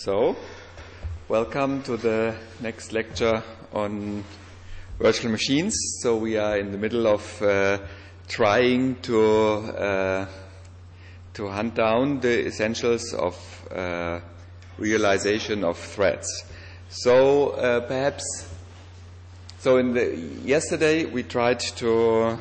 So, welcome to the next lecture on virtual machines. So we are in the middle of trying to hunt down the essentials of realization of threads. So yesterday we tried to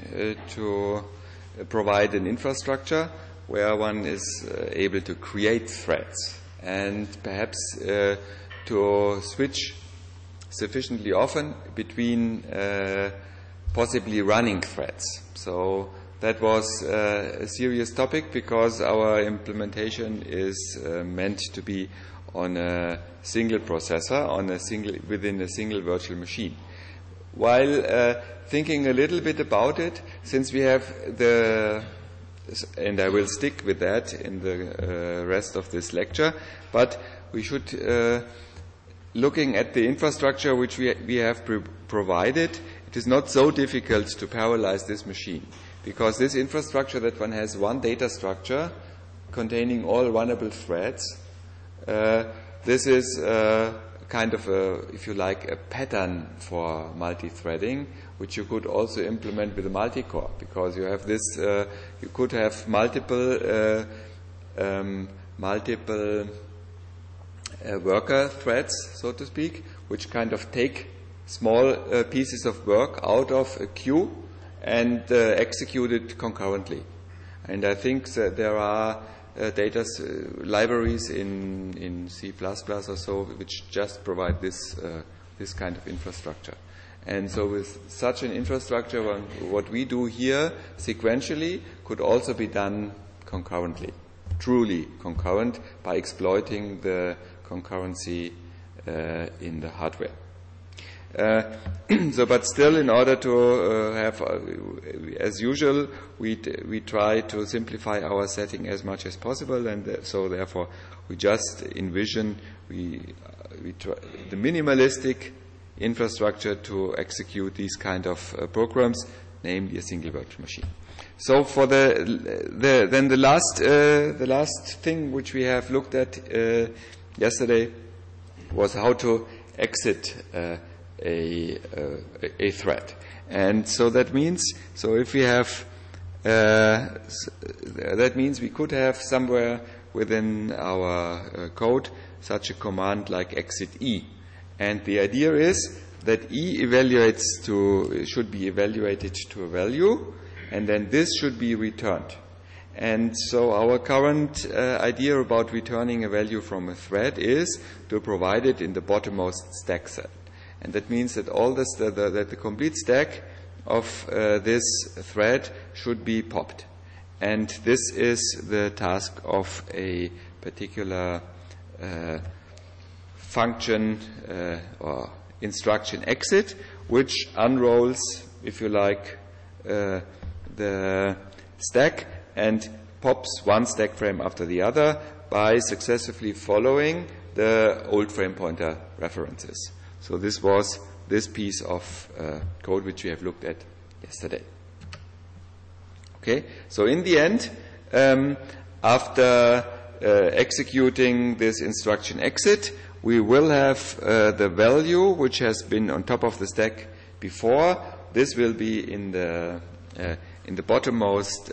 provide an infrastructure where one is able to create threads and perhaps to switch sufficiently often between possibly running threads. So that was a serious topic because our implementation is meant to be on a single processor, within a single virtual machine. While thinking a little bit about it, since we have and I will stick with that in the rest of this lecture, but we should, looking at the infrastructure which we have provided, it is not so difficult to parallelize this machine, because this infrastructure that one has one data structure containing all runnable threads, this is kind of if you like, a pattern for multi-threading, which you could also implement with a multi-core, because you have this, you could have multiple worker threads, so to speak, which kind of take small pieces of work out of a queue and execute it concurrently. And I think that there are data libraries in C++ or so which just provide this kind of infrastructure. And so with such an infrastructure, what we do here sequentially could also be done concurrently, truly concurrent, by exploiting the concurrency in the hardware. But still, in order to have, as usual, we try to simplify our setting as much as possible, and so therefore we just envision we try the minimalistic infrastructure to execute these kind of programs, namely a single virtual machine. So for the last thing which we have looked at yesterday was how to exit a thread. And so that means, if we have, that means we could have somewhere within our code such a command like exit E. And the idea is that E should be evaluated to a value, and then this should be returned. And so our current idea about returning a value from a thread is to provide it in the bottommost stack cell. And that means that that the complete stack of this thread should be popped. And this is the task of a particular function or instruction exit, which unrolls, if you like, the stack and pops one stack frame after the other by successively following the old frame pointer references. So this was this piece of code which we have looked at yesterday. Okay, so in the end, after executing this instruction exit, we will have the value which has been on top of the stack before. This will be in the bottommost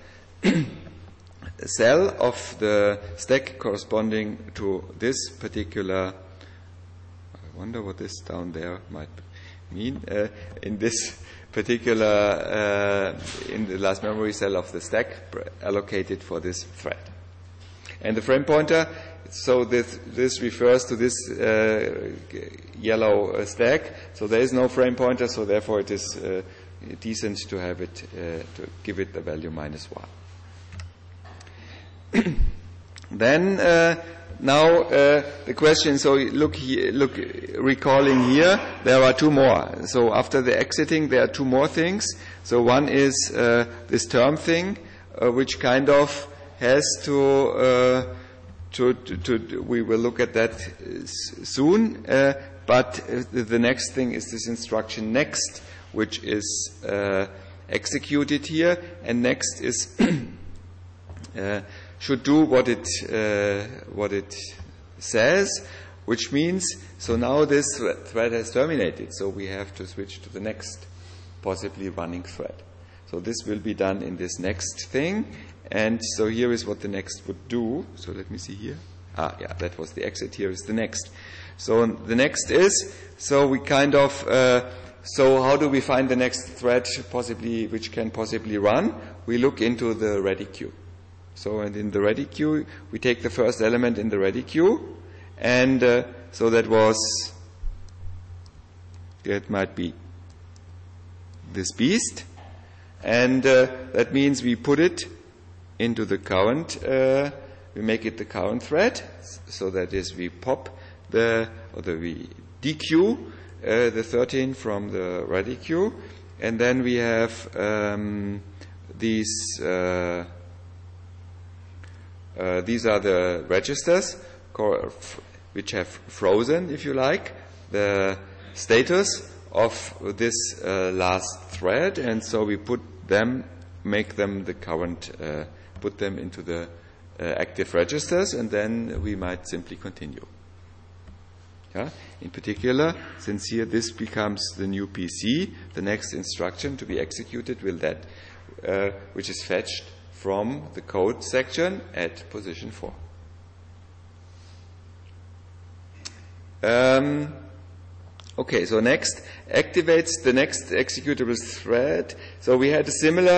cell of the stack corresponding to this particular. I wonder what this down there might mean. In this particular, in the last memory cell of the stack allocated for this thread. And the frame pointer, so this refers to this yellow stack. So there is no frame pointer, so therefore it is decent to have it, to give it the value -1. Then, now the question. So recalling here, there are two more. So after the exiting, there are two more things. So one is this term thing, which kind of has to. We will look at that soon. But the next thing is this instruction next, which is executed here, and next is should do what it says, which means, so now this thread has terminated, so we have to switch to the next possibly running thread. So this will be done in this next thing, and so here is what the next would do. So let me see here. Yeah, that was the exit. Here is the next. So the next is, so we kind of, so how do we find the next thread possibly, which can possibly run? We look into the ready queue. So, and in the ready queue, we take the first element in the ready queue, and so that might be this beast, and that means we put it into the current, we make it the current thread, so that is we pop we dequeue the 13 from the ready queue, and then we have these are the registers which have frozen, if you like, the status of this last thread, and so we make them the current, put them into the active registers, and then we might simply continue. Yeah? In particular, since here this becomes the new PC, the next instruction to be executed will that, which is fetched from the code section at position 4. Okay, so next activates the next executable thread. So we had a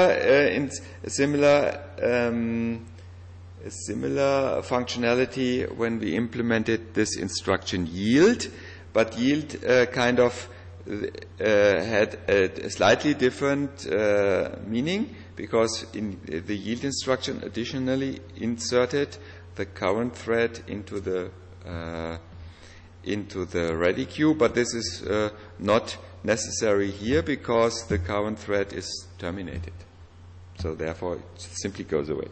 similar functionality when we implemented this instruction yield, but yield kind of had a slightly different meaning, because in the yield instruction additionally inserted the current thread into the ready queue, but this is not necessary here because the current thread is terminated. So therefore it simply goes away.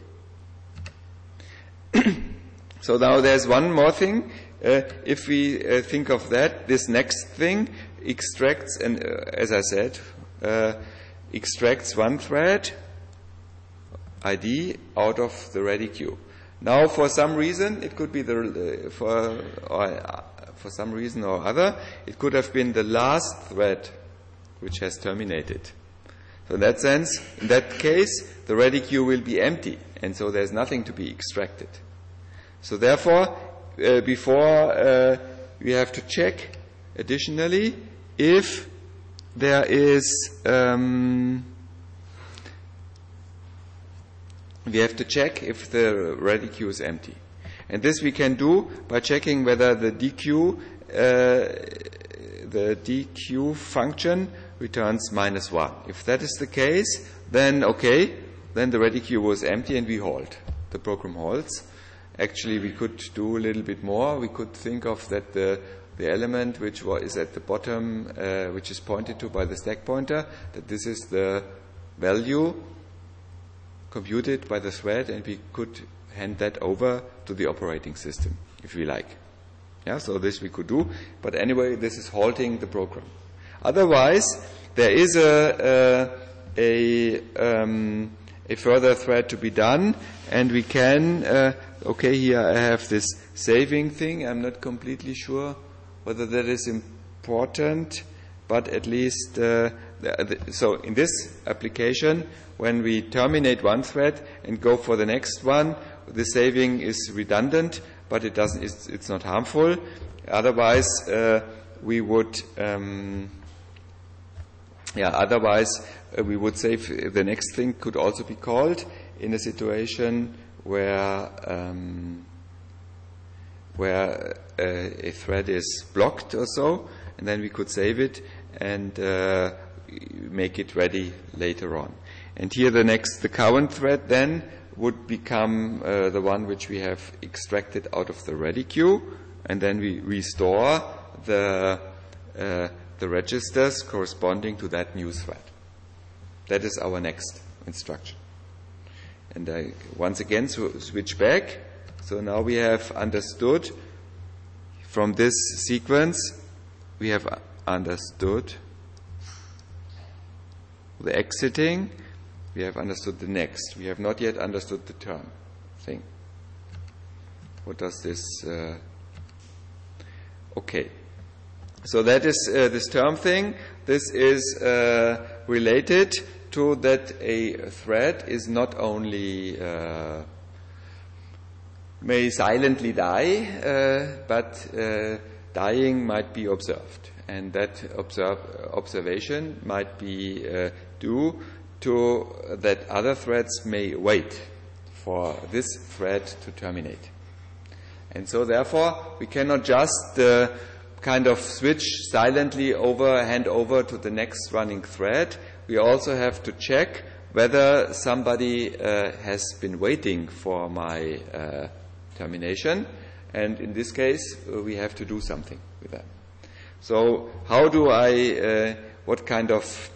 So now there's one more thing. If we think of that, this next thing extracts, and as I said, extracts one thread ID out of the ready queue. Now, for some reason, it could be for some reason or other, it could have been the last thread which has terminated. So in that sense, in that case, the ready queue will be empty, and so there's nothing to be extracted. So therefore, before we have to check additionally if there is we have to check if the ready queue is empty. And this we can do by checking whether the dequeue function returns -1. If that is the case, then okay, then the ready queue was empty and we halt. The program halts. Actually, we could do a little bit more. We could think of that the element which is at the bottom, which is pointed to by the stack pointer, that this is the value computed by the thread, and we could hand that over to the operating system, if we like. Yeah, so this we could do, but anyway, this is halting the program. Otherwise, there is a further thread to be done, and we can, okay, here I have this saving thing. I'm not completely sure whether that is important, but at least, so in this application, when we terminate one thread and go for the next one, the saving is redundant, but it's not harmful. Otherwise, we would save the next thing could also be called in a situation where a thread is blocked or so, and then we could save it and make it ready later on. And here the current thread then would become the one which we have extracted out of the ready queue, and then we restore the registers corresponding to that new thread. That is our next instruction. And I once again switch back. So now we have understood from this sequence, we have understood the exiting, we have understood the next. We have not yet understood the turn thing. What does this Okay. So that is this term thing. This is related to that a thread is not only may silently die, but dying might be observed, and that observation might be due to that other threads may wait for this thread to terminate. And so therefore we cannot just kind of switch silently hand over to the next running thread. We also have to check whether somebody has been waiting for my termination, and in this case we have to do something with that. So how do I what kind of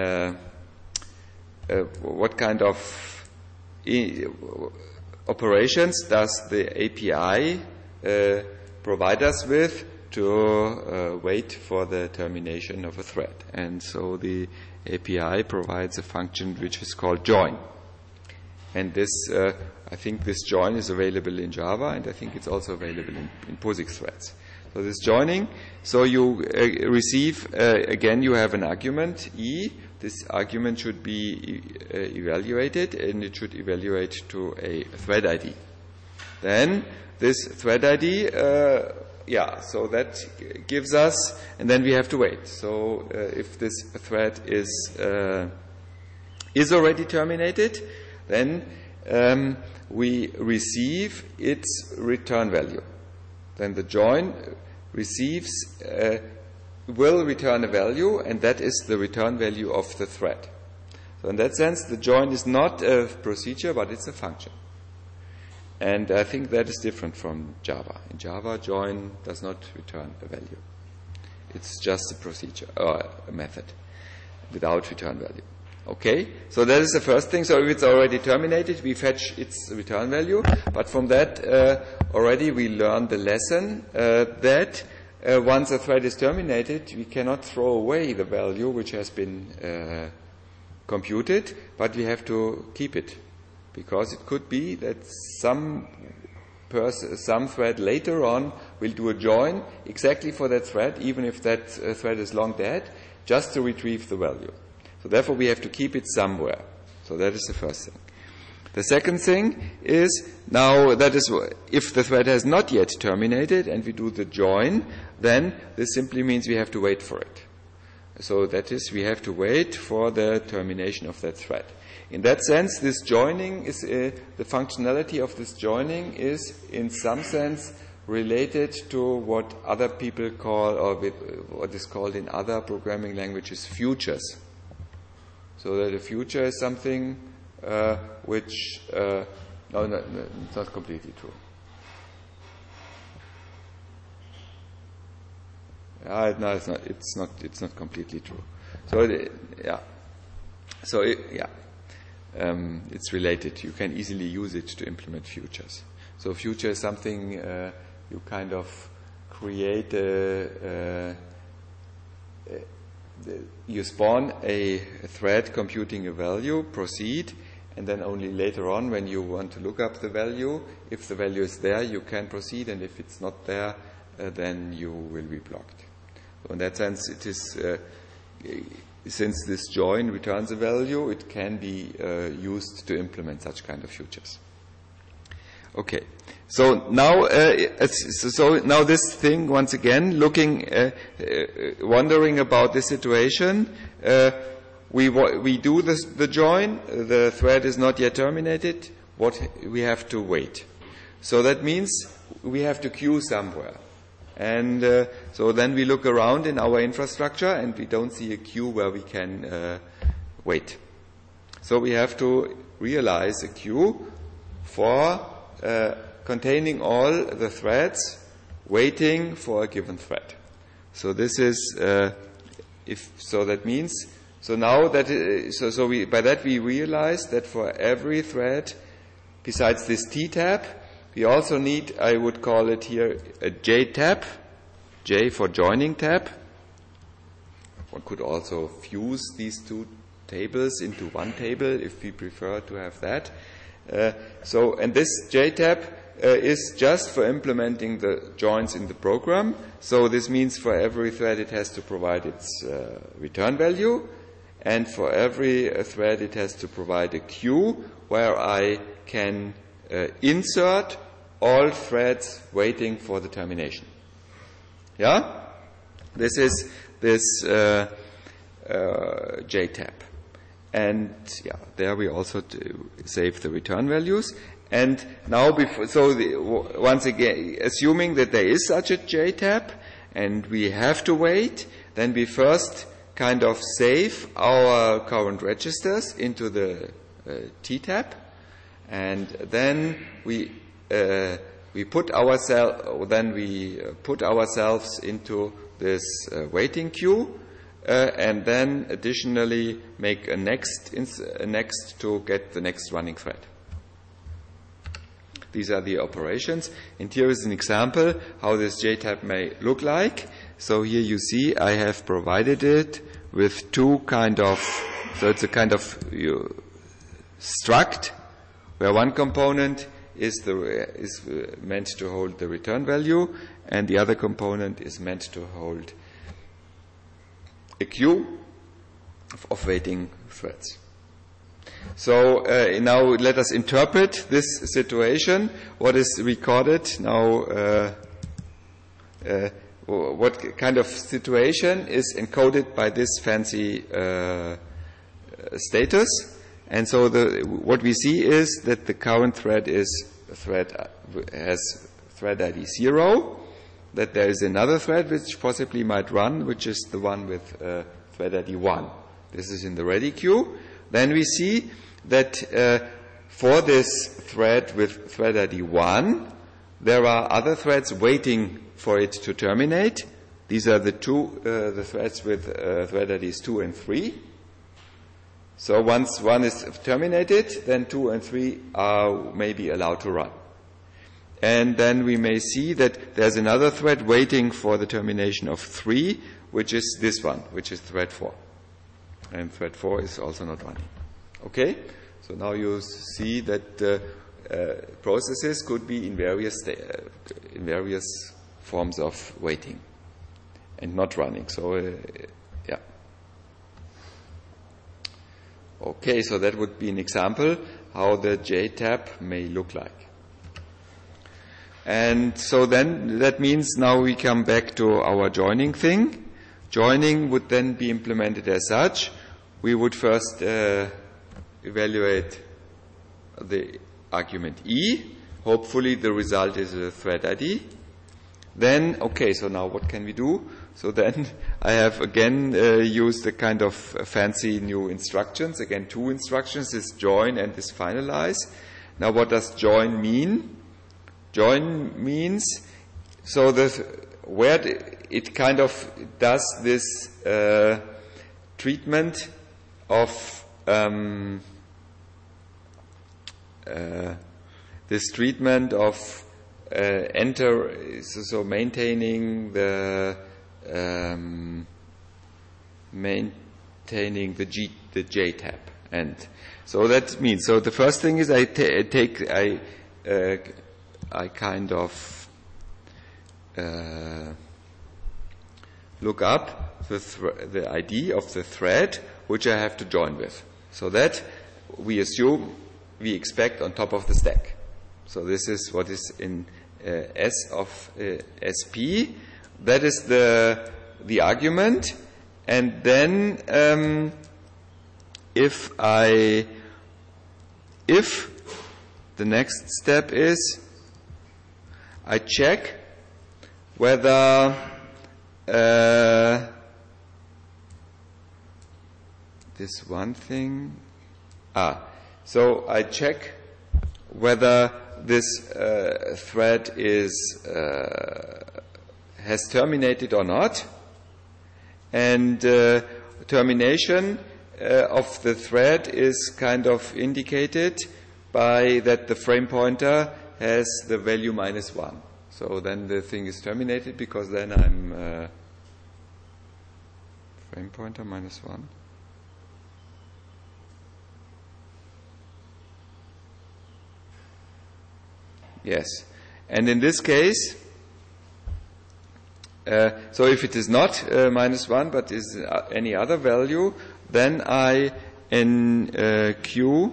operations does the API provide us with to wait for the termination of a thread? And so the API provides a function which is called join. And this, I think this join is available in Java, and I think it's also available in POSIX threads. So this joining, so you receive, again you have an argument, E. This argument should be evaluated, and it should evaluate to a thread ID. Then this thread ID, so that gives us, and then we have to wait. So if this thread is already terminated, then we receive its return value. Then the join will return a value, and that is the return value of the thread. So in that sense, the join is not a procedure, but it's a function. And I think that is different from Java. In Java, join does not return a value. It's just a procedure, or a method, without return value. Okay, so that is the first thing. So if it's already terminated, we fetch its return value. But from that, already we learned the lesson that once a thread is terminated, we cannot throw away the value which has been computed, but we have to keep it. Because it could be that some thread later on will do a join exactly for that thread, even if that thread is long dead, just to retrieve the value. So therefore we have to keep it somewhere. So that is the first thing. The second thing is, now that is if the thread has not yet terminated and we do the join, then this simply means we have to wait for it. So that is, we have to wait for the termination of that thread. In that sense, this joining is the functionality of this joining is in some sense related to what other people call, or what is called in other programming languages, futures. So that a future is something which no, it's not completely true. No, it's not. It's not completely true. So it's related. You can easily use it to implement futures. So future is something you kind of create. You spawn a thread computing a value, proceed, and then only later on, when you want to look up the value, if the value is there, you can proceed, and if it's not there, then you will be blocked. So in that sense, it is. Since this join returns a value, it can be used to implement such kind of futures. Okay, so now, now this thing once again, wondering about this situation. We do the join. The thread is not yet terminated. We have to wait. So that means we have to queue somewhere. And so then we look around in our infrastructure and we don't see a queue where we can wait. So we have to realize a queue for containing all the threads waiting for a given thread. So this is that means now that by that we realize that for every thread besides this T tab, we also need, I would call it here, a J tab, J for joining tab. One could also fuse these two tables into one table if we prefer to have that. And this J tab is just for implementing the joins in the program. So this means for every thread it has to provide its return value, and for every thread it has to provide a queue where I can insert all threads waiting for the termination. Yeah? This is this JTAP. And yeah, there we also save the return values. And now, once again, assuming that there is such a JTAP and we have to wait, then we first kind of save our current registers into the TTAP, and then we put ourselves into this waiting queue, and then additionally make a next to get the next running thread. These are the operations. And here is an example how this JTAP may look like. So here you see I have provided it with two so it's a kind of struct where one component is meant to hold the return value, and the other component is meant to hold a queue of waiting threads. So now let us interpret this situation. What is recorded now? What kind of situation is encoded by this fancy status? And so what we see is that the current thread has thread ID 0. That there is another thread which possibly might run, which is the one with thread ID 1. This is in the ready queue. Then we see that for this thread with thread ID 1, there are other threads waiting for it to terminate. These are the threads with thread IDs 2 and 3. So once one is terminated, then 2 and 3 are maybe allowed to run. And then we may see that there's another thread waiting for the termination of 3, which is this one, which is thread 4. And thread 4 is also not running. Okay? So now you see that processes could be in various forms of waiting and not running. So, yeah. Okay, so that would be an example how the JTAP may look like. And so then that means now we come back to our joining thing. Joining would then be implemented as such. We would first evaluate the argument E. Hopefully the result is a thread ID. Then, okay, so now what can we do? So then I have again used a kind of fancy new instructions. Again, two instructions, this join and this finalize. Now what does join mean? Join means, so where it kind of does this treatment of so maintaining the JTAP. And so that means, so the first thing is I kind of look up the ID of the thread which I have to join with. So that we expect on top of the stack. So this is what is in S of SP. That is the argument. And then if the next step is I check whether this one thing. So I check whether this thread has terminated or not, and termination of the thread is kind of indicated by that the frame pointer has the value -1. So then the thing is terminated because then I'm frame pointer -1. Yes. And in this case, so if it is not -1 but is any other value, then I in Q,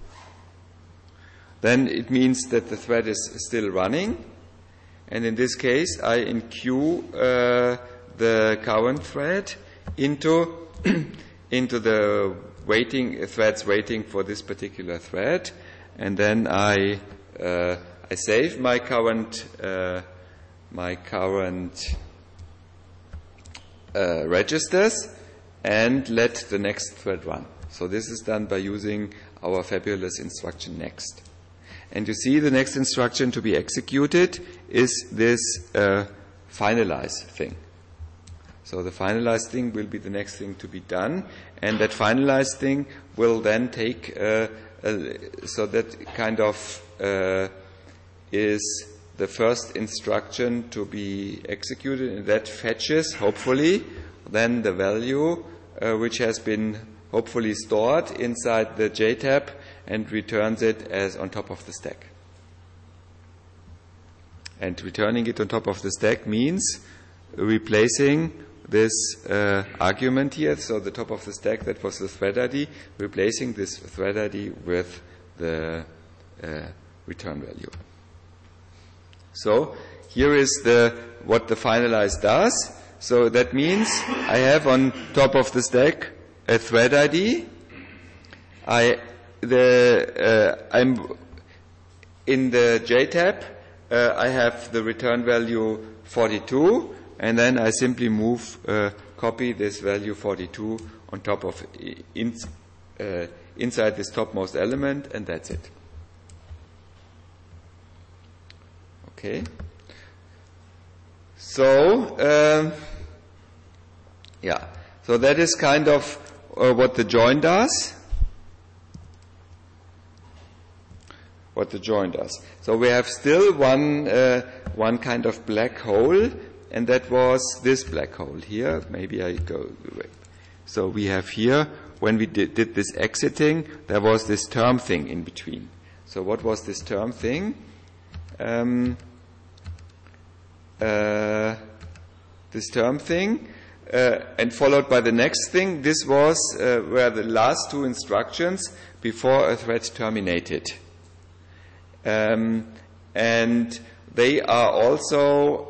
then it means that the thread is still running. And in this case, I in Q the current thread into into the threads waiting for this particular thread, and then I save my current registers and let the next thread run. So this is done by using our fabulous instruction next. And you see the next instruction to be executed is this finalize thing. So the finalize thing will be the next thing to be done, and that finalize thing will then take, so that kind of is the first instruction to be executed, and that fetches, hopefully, then the value which has been hopefully stored inside the JTAB and returns it as on top of the stack. And returning it on top of the stack means replacing this argument here, so the top of the stack, that was the thread ID, replacing this thread ID with the return value. So here is what the finalize does. So that means I have on top of the stack a thread ID. I'm in the JTAB. I have the return value 42, and then I simply copy this value 42 on top of inside this topmost element, and that's it. Okay. So so that is kind of what the join does. So we have still one kind of black hole, and that was this black hole here. Maybe I go away. So we have here, when we did this exiting, there was this term thing in between. So what was this term thing? This term thing, and followed by the next thing. This was were the last two instructions before a thread terminated. And they are also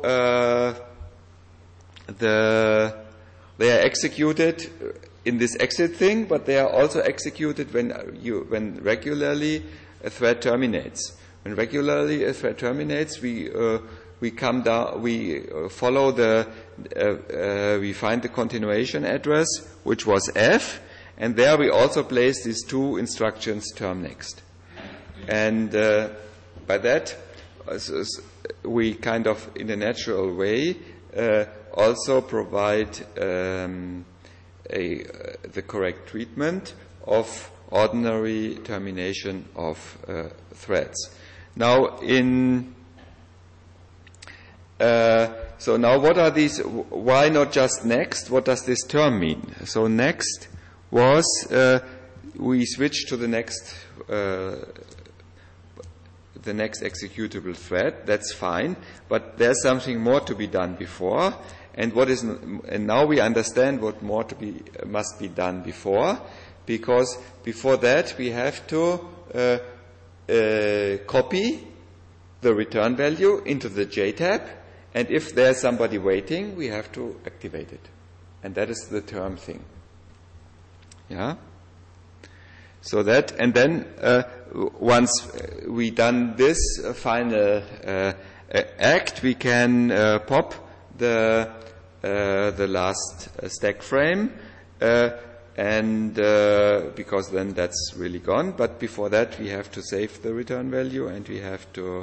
they are executed in this exit thing, but they are also executed when regularly a thread terminates. When regularly a thread terminates, we come down, we follow we find the continuation address, which was F, and there we also place these two instructions term next. And by that, we kind of, in a natural way, also provide the correct treatment of ordinary termination of threads. Now, so now what are these? Why not just next? What does this term mean? So next was we switch to the next executable thread. That's fine, but there's something more to be done before. And now we understand what must be done before, because before that we have to copy the return value into the JTAB, and if there's somebody waiting, we have to activate it, and that is the term thing. Yeah. So that, and then once we done this final act, we can pop the last stack frame, and because then that's really gone. But before that, we have to save the return value, and we have to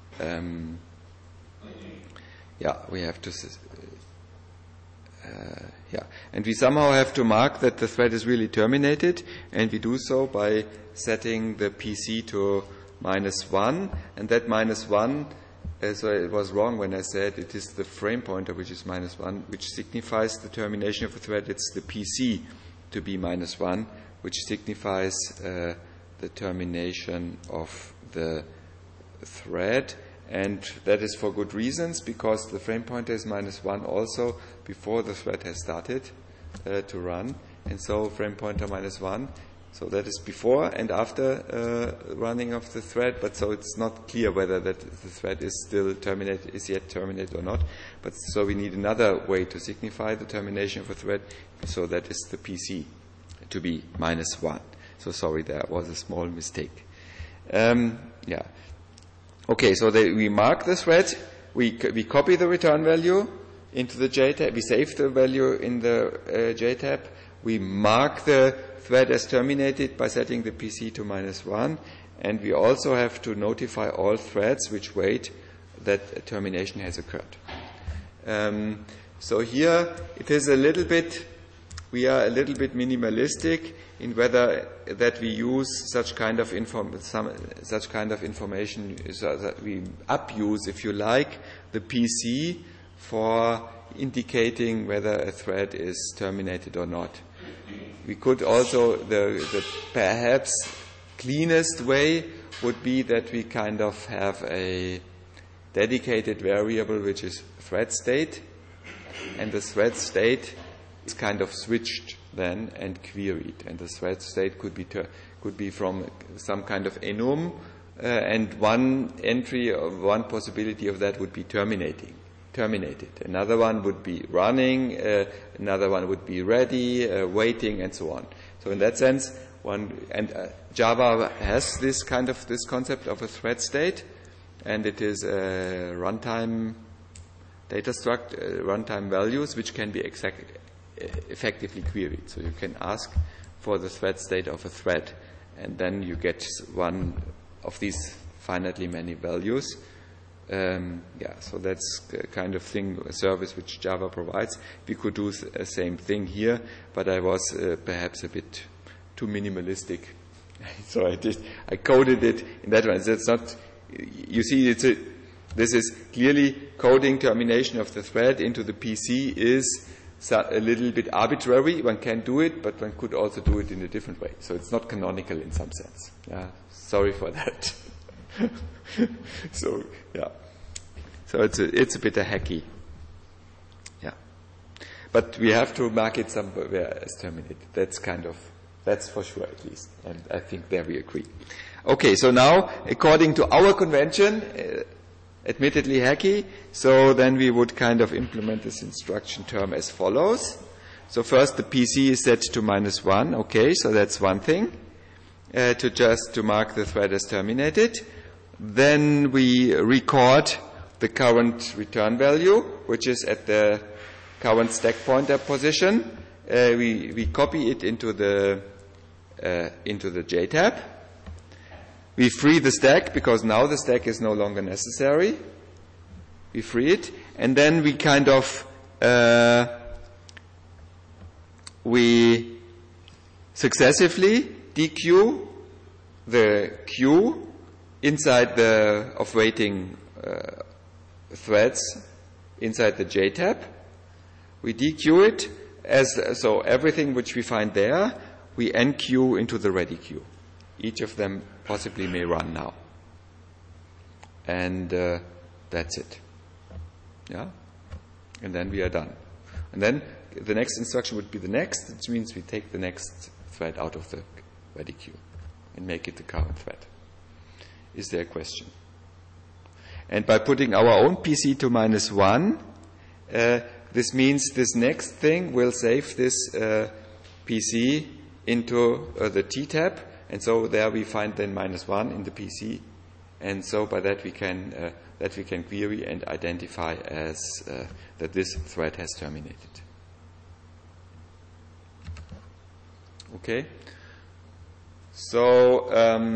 and we somehow have to mark that the thread is really terminated, and we do so by setting the PC to -1, and that -1, so it was wrong when I said it is the frame pointer which is -1, which signifies the termination of the thread. It's the PC to be -1, which signifies the termination of the thread, And that is for good reasons, because the frame pointer is -1 also before the thread has started to run. And so frame pointer -1, so that is before and after running of the thread, but so it's not clear whether that the thread is yet terminated or not. But so we need another way to signify the termination of a thread, so that is the PC to be -1. So sorry, there was a small mistake. Okay, so we mark the thread, we copy the return value into the JTAB, we save the value in the JTAB, we mark the thread as terminated by setting the PC to -1, and we also have to notify all threads which wait that a termination has occurred. So here it is we are a little bit minimalistic in whether that we use such kind of information, so that we abuse, if you like, the PC for indicating whether a thread is terminated or not. We could also, the perhaps cleanest way would be that we kind of have a dedicated variable which is thread state, and the thread state is kind of switched then and queried, and the thread state could be from some kind of enum, and one entry of one possibility of that would be terminated. Another one would be running, another one would be ready, waiting, and so on. So in that sense, Java has this concept of a thread state, and it is runtime data structure, runtime values which can be effectively queried. So you can ask for the thread state of a thread, and then you get one of these finitely many values. So that's the kind of thing, a service which Java provides. We could do the same thing here, but I was perhaps a bit too minimalistic. So I coded it in that way. It's not, you see, this is clearly coding termination of the thread into the PC is a little bit arbitrary. One can do it, but one could also do it in a different way. So it's not canonical in some sense. Sorry for that. So it's a bit hacky. But we have to mark it somewhere as terminated. That's for sure, at least. And I think there we agree. Okay, so now, according to our convention, admittedly hacky, so then we would kind of implement this instruction term as follows. So first the PC is set to -1, okay, so that's one thing, to mark the thread as terminated. Then we record the current return value, which is at the current stack pointer position. We copy it into the JTAB. We free the stack, because now the stack is no longer necessary. We free it, and then we kind of we successively dequeue the queue inside of waiting threads inside the JTAB. We dequeue it so everything which we find there, we enqueue into the ready queue. Each of them possibly may run now. And that's it. And then we are done. And then the next instruction would be the next, which means we take the next thread out of the ready queue and make it the current thread. Is there a question? And by putting our own PC to -1, this means this next thing will save this PC into the TTAB, and so there we find then -1 in the PC, and so by that we can query and identify as that this thread has terminated. Okay. So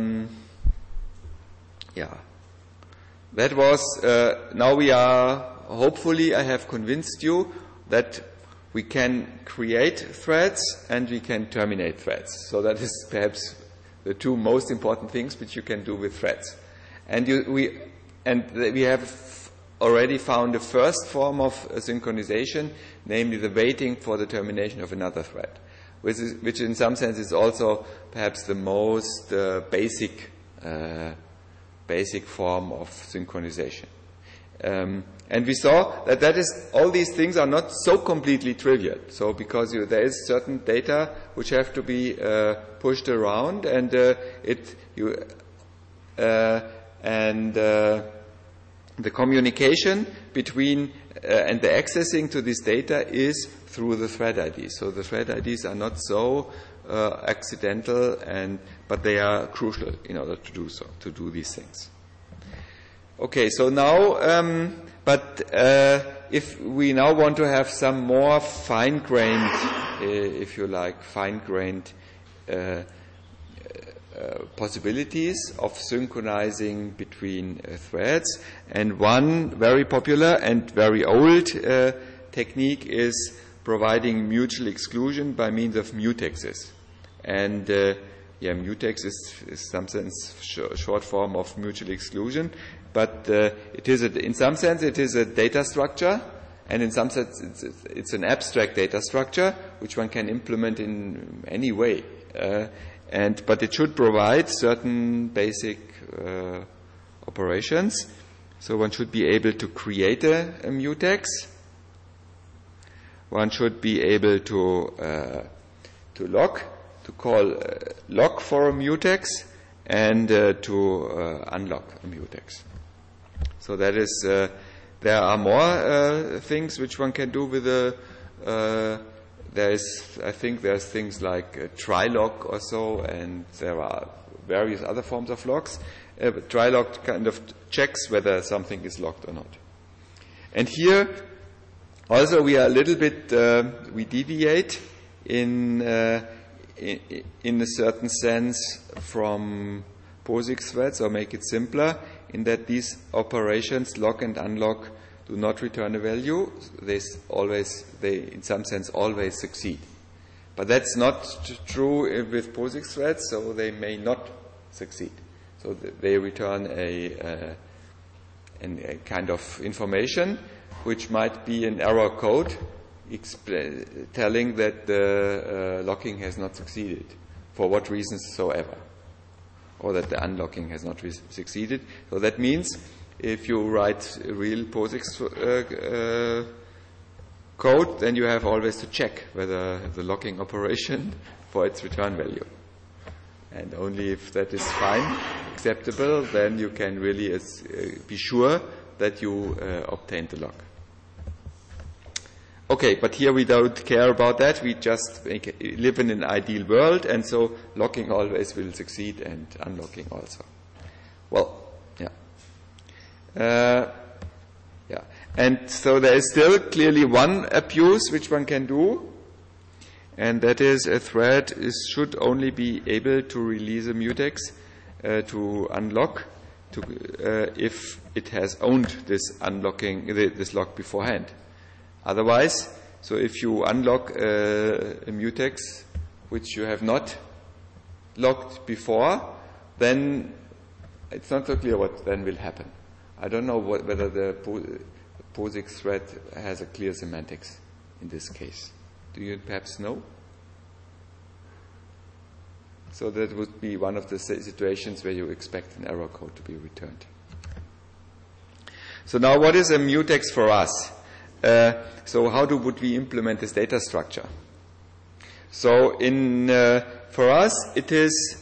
that was. Now we are. Hopefully, I have convinced you that we can create threads and we can terminate threads. So that is perhaps the two most important things which you can do with threads. And we have already found the first form of synchronization, namely the waiting for the termination of another thread, which in some sense is also perhaps the most basic basic form of synchronization. And we saw that all these things are not so completely trivial. So because there is certain data which have to be pushed around, and the communication between and the accessing to this data is through the thread IDs. So the thread IDs are not so accidental, but they are crucial in order to do so, to do these things. Okay, so now, if we now want to have some more fine-grained, if you like, fine-grained possibilities of synchronizing between threads, and one very popular and very old technique is providing mutual exclusion by means of mutexes. And mutex is in some sense short form of mutual exclusion, but in some sense it is a data structure, and in some sense it's an abstract data structure which one can implement in any way. But it should provide certain basic operations. So one should be able to create a mutex. One should be able to call lock for a mutex, and to unlock a mutex. So that is, there are more things which one can do with I think there's things like trilock or so, and there are various other forms of locks. But trilock kind of checks whether something is locked or not. And here, also we are a little bit, we deviate in a certain sense from POSIX threads, or make it simpler, in that these operations, lock and unlock, do not return a value. They in some sense always succeed. But that's not true with POSIX threads, so they may not succeed. So they return a kind of information which might be an error code telling that the locking has not succeeded for what reasons soever, or that the unlocking has not succeeded. So that means if you write real POSIX code, then you have always to check whether the locking operation for its return value. And only if that is fine, acceptable, then you can really be sure that you obtained the lock. Okay, but here we don't care about that. We just live in an ideal world, and so locking always will succeed and unlocking also. Well, yeah. And so there is still clearly one abuse which one can do, and that is a thread should only be able to release a mutex to unlock if it has owned this lock beforehand. Otherwise, so if you unlock a mutex which you have not locked before, then it's not so clear what then will happen. I don't know whether the POSIX thread has a clear semantics in this case. Do you perhaps know? So that would be one of the situations where you expect an error code to be returned. So now what is a mutex for us? So how would we implement this data structure? So for us it is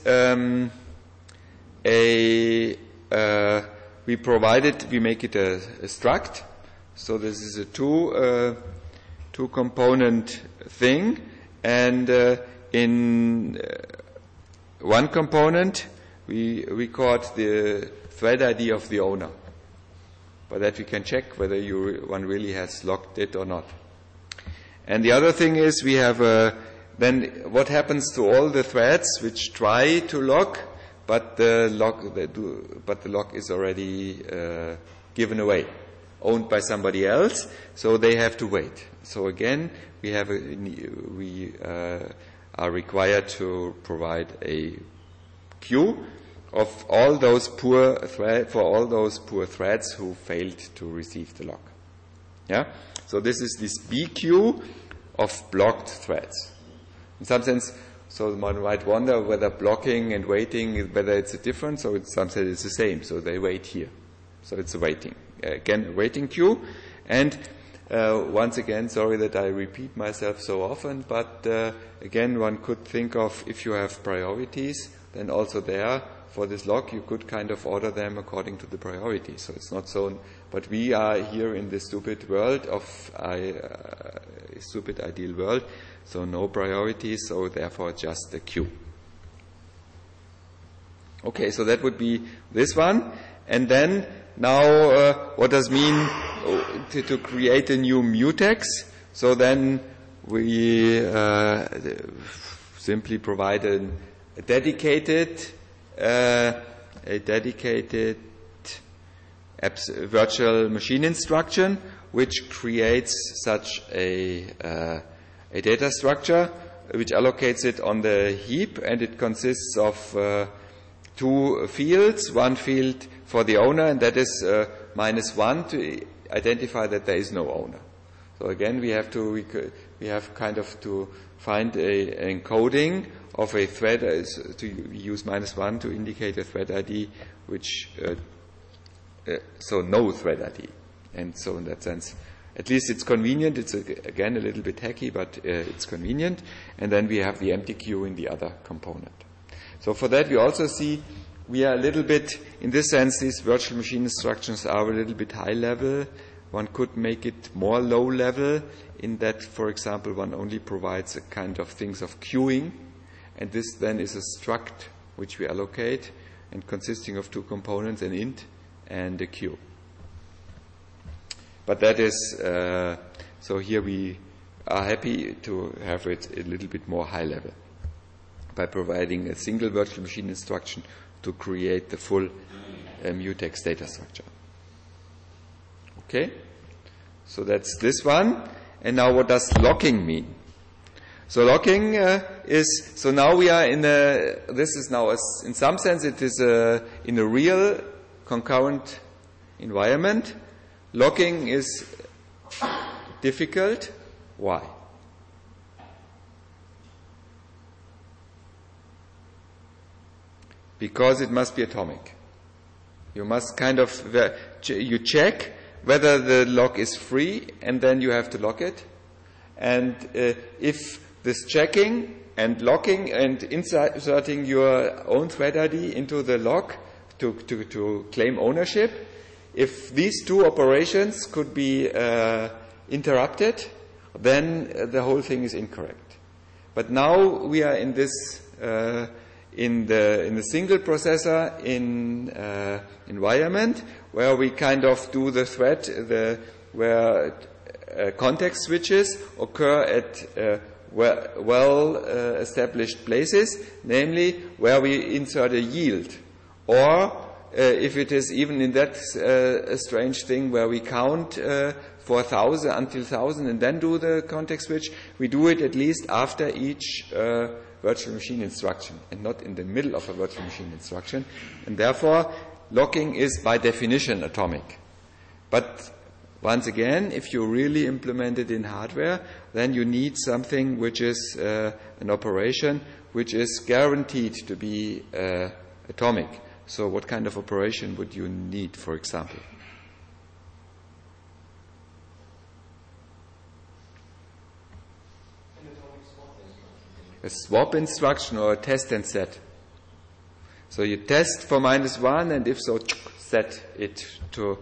we make it a struct. So this is a two component thing, and in one component we record the thread ID of the owner. By that we can check whether one really has locked it or not. And the other thing is we have then what happens to all the threads which try to lock, but the lock is already given away, owned by somebody else, so they have to wait. So again, we are required to provide a queue of all those poor threads who failed to receive the lock. Yeah. So this is this B queue of blocked threads. In some sense, So one might wonder whether blocking and waiting, whether it's a difference, or some say it's the same. So they wait here. So it's a waiting. Again, a waiting queue. And once again, sorry that I repeat myself so often, but again, one could think of if you have priorities, then also there, for this log, you could kind of order them according to the priority. So it's not so, but we are here in the stupid world of stupid ideal world, so no priorities, so therefore just a queue. Okay, so that would be this one. And then now what does mean to create a new mutex? So then we simply provide a dedicated virtual machine instruction which creates such a data structure which allocates it on the heap, and it consists of two fields, one field for the owner, and that is -1 to identify that there is no owner. So again, we have kind of to find a encoding of a thread. To use -1 to indicate a thread ID, which so no thread ID, and so in that sense, at least it's convenient. It's again a little bit hacky, but it's convenient. And then we have the empty queue in the other component. So for that, we also see we are a little bit, in this sense, these virtual machine instructions are a little bit high level. One could make it more low level in that, for example, one only provides a kind of things of queuing, and this then is a struct which we allocate and consisting of two components, an int and a queue. But that is, so here we are happy to have it a little bit more high level by providing a single virtual machine instruction to create the full mutex data structure. Okay, so that's this one. And now what does locking mean? So locking is, so now we are in this is now, in some sense it is in a real concurrent environment. Locking is difficult. Why? Because it must be atomic. You must kind of, you check whether the lock is free, and then you have to lock it. And if this checking and locking and inserting your own thread ID into the lock to claim ownership, if these two operations could be interrupted, then the whole thing is incorrect. But now we are in this in the single processor environment, where we kind of do the thread where context switches occur at well established places, namely where we insert a yield, or if it is even in that strange thing where we count for 1,000 until 1,000 and then do the context switch, we do it at least after each virtual machine instruction and not in the middle of a virtual machine instruction. And therefore, locking is by definition atomic. But once again, if you really implement it in hardware, then you need something which is an operation which is guaranteed to be atomic. So what kind of operation would you need, for example? A swap instruction or a test and set. So you test for -1, and if so, set it to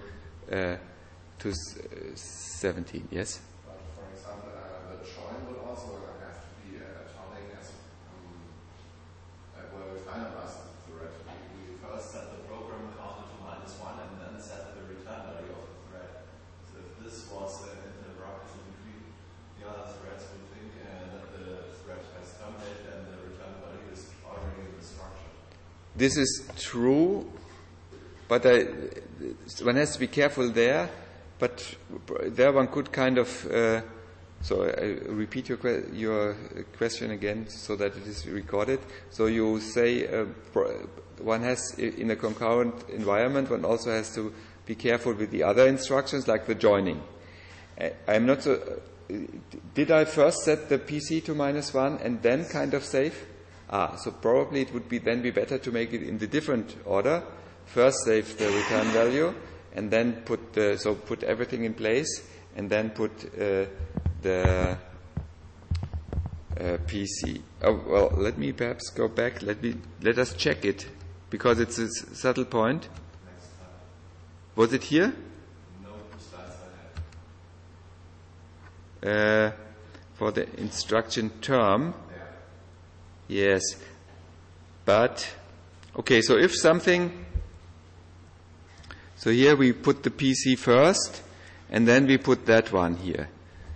17. Yes? But for example, the join would also have to be atomic as where we finalize the thread. We first set the program counter to -1 and then set the return value of the thread. So if this was interrupted between the other threads, we think that the thread has terminated and the return value is already in the structure. This is true, but one has to be careful there. But there one could kind of, so I repeat your question again so that it is recorded. So you say one has, in a concurrent environment, one also has to be careful with the other instructions, like the joining. I'm not so, did I first set the PC to -1 and then kind of save? So probably it would be better to make it in the different order. First save the return value, and then put everything in place, and then put the PC. Oh, well, let me perhaps go back. Let us check it, because it's a subtle point. Was it here? No, 2 slides ahead. For the instruction term. Yes. But, okay, so if something, so here we put the PC first, and then we put that one here.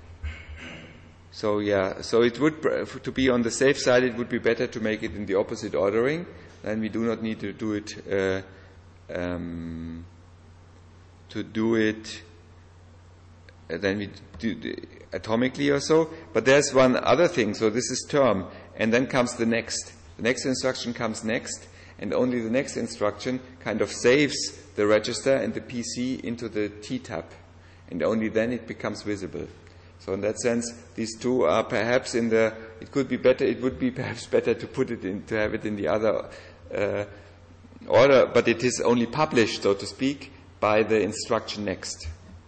So yeah, so it would, to be on the safe side, it would be better to make it in the opposite ordering. Then we do not need to do it, then we do atomically or so. But there's one other thing. So this is term, and then comes the next. The next instruction comes next, and only the next instruction kind of saves the register and the PC into the T-tab, and only then it becomes visible. So in that sense, these two are perhaps it would be perhaps better to have it in the other order, but it is only published, so to speak, by the instruction next,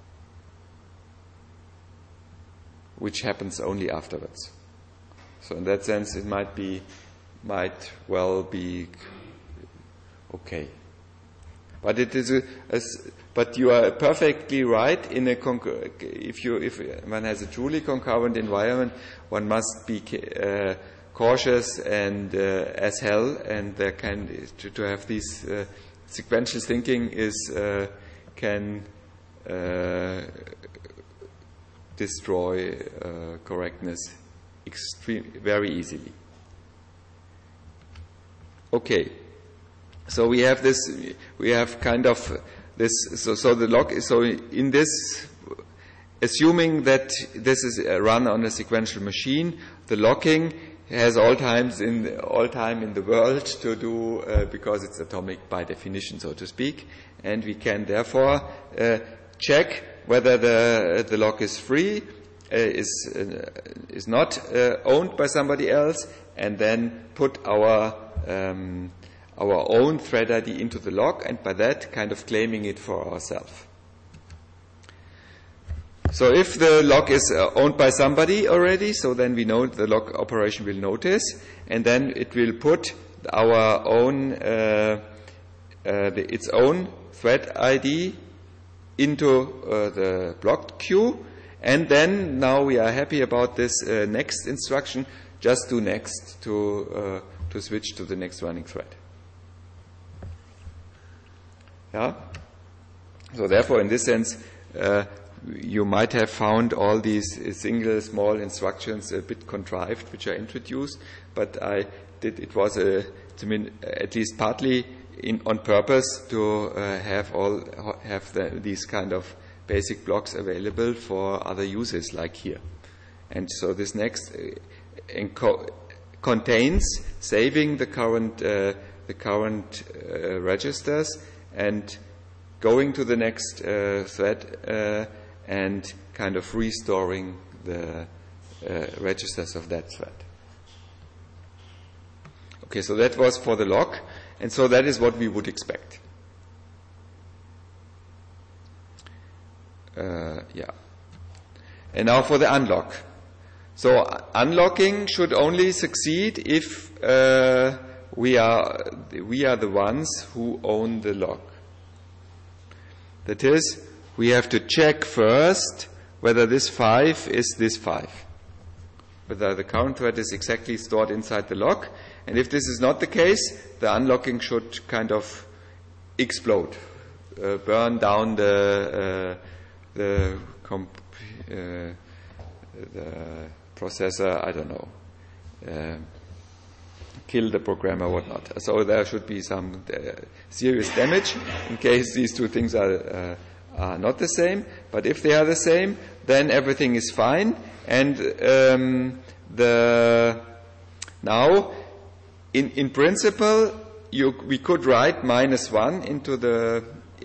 which happens only afterwards. So in that sense, it might well be okay. But it is but you are perfectly right. If one has a truly concurrent environment, one must be cautious and as hell, and there to have this sequential thinking can destroy correctness very easily. Okay. So we have kind of this, so the lock, so in this, assuming that this is run on a sequential machine, the locking has all time in the world to do, because it's atomic by definition, so to speak, and we can therefore check whether the lock is free, is not owned by somebody else, and then put our own thread ID into the lock, and by that kind of claiming it for ourselves. So if the lock is owned by somebody already, so then we know the lock operation will notice, and then it will put our own its own thread ID into the block queue, and then now we are happy about this next instruction. Just do next to switch to the next running thread. Yeah. So therefore, in this sense, you might have found all these single small instructions a bit contrived, which are introduced, but it was at least partly on purpose to have these kind of basic blocks available for other uses, like here. And so this next contains saving the current registers and going to the next thread and kind of restoring the registers of that thread. Okay, so that was for the lock, and so that is what we would expect. Yeah. And now for the unlock. So unlocking should only succeed if we are the ones who own the lock. That is, we have to check first whether this 5 is this 5, whether the current thread is exactly stored inside the lock. And if this is not the case, the unlocking should kind of explode, burn down the processor, I don't know, kill the programmer, whatnot. So there should be some serious damage in case these two things are not the same. But if they are the same, then everything is fine. And now, in principle, we could write -1 into the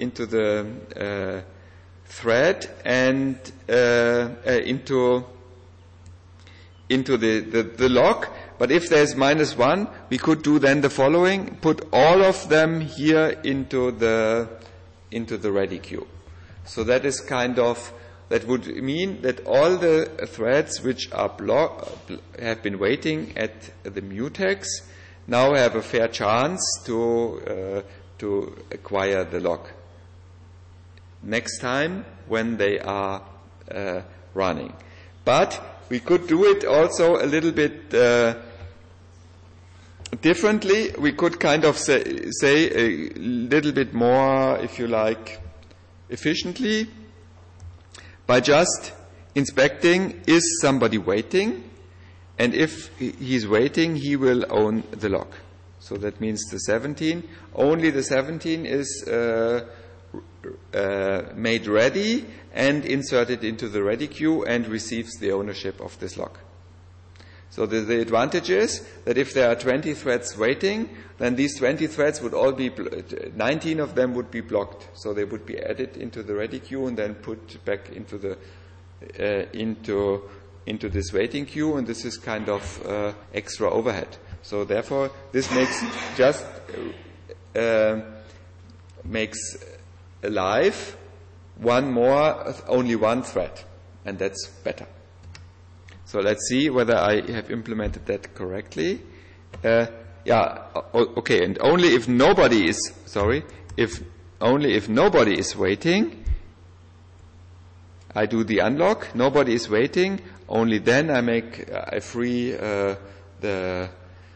thread and into the lock, but if there's -1, we could do then the following: put all of them here into the ready queue. So that is that would mean that all the threads which are have been waiting at the mutex now have a fair chance to acquire the lock next time when they are running. But we could do it also a little bit differently. We could kind of say a little bit more, if you like, efficiently, by just inspecting, is somebody waiting? And if he's waiting, he will own the lock. So that means the 17. Only the 17 is made ready and inserted into the ready queue and receives the ownership of this lock. So the advantage is that if there are 20 threads waiting, then these 20 threads would all be, 19 of them would be blocked. So they would be added into the ready queue and then put back into the into this waiting queue, and this is kind of extra overhead. So therefore, this makes makes alive only one thread, and that's better. So let's see whether I have implemented that correctly. Okay, and only if nobody is waiting, I do the unlock. Nobody is waiting. Only then I free the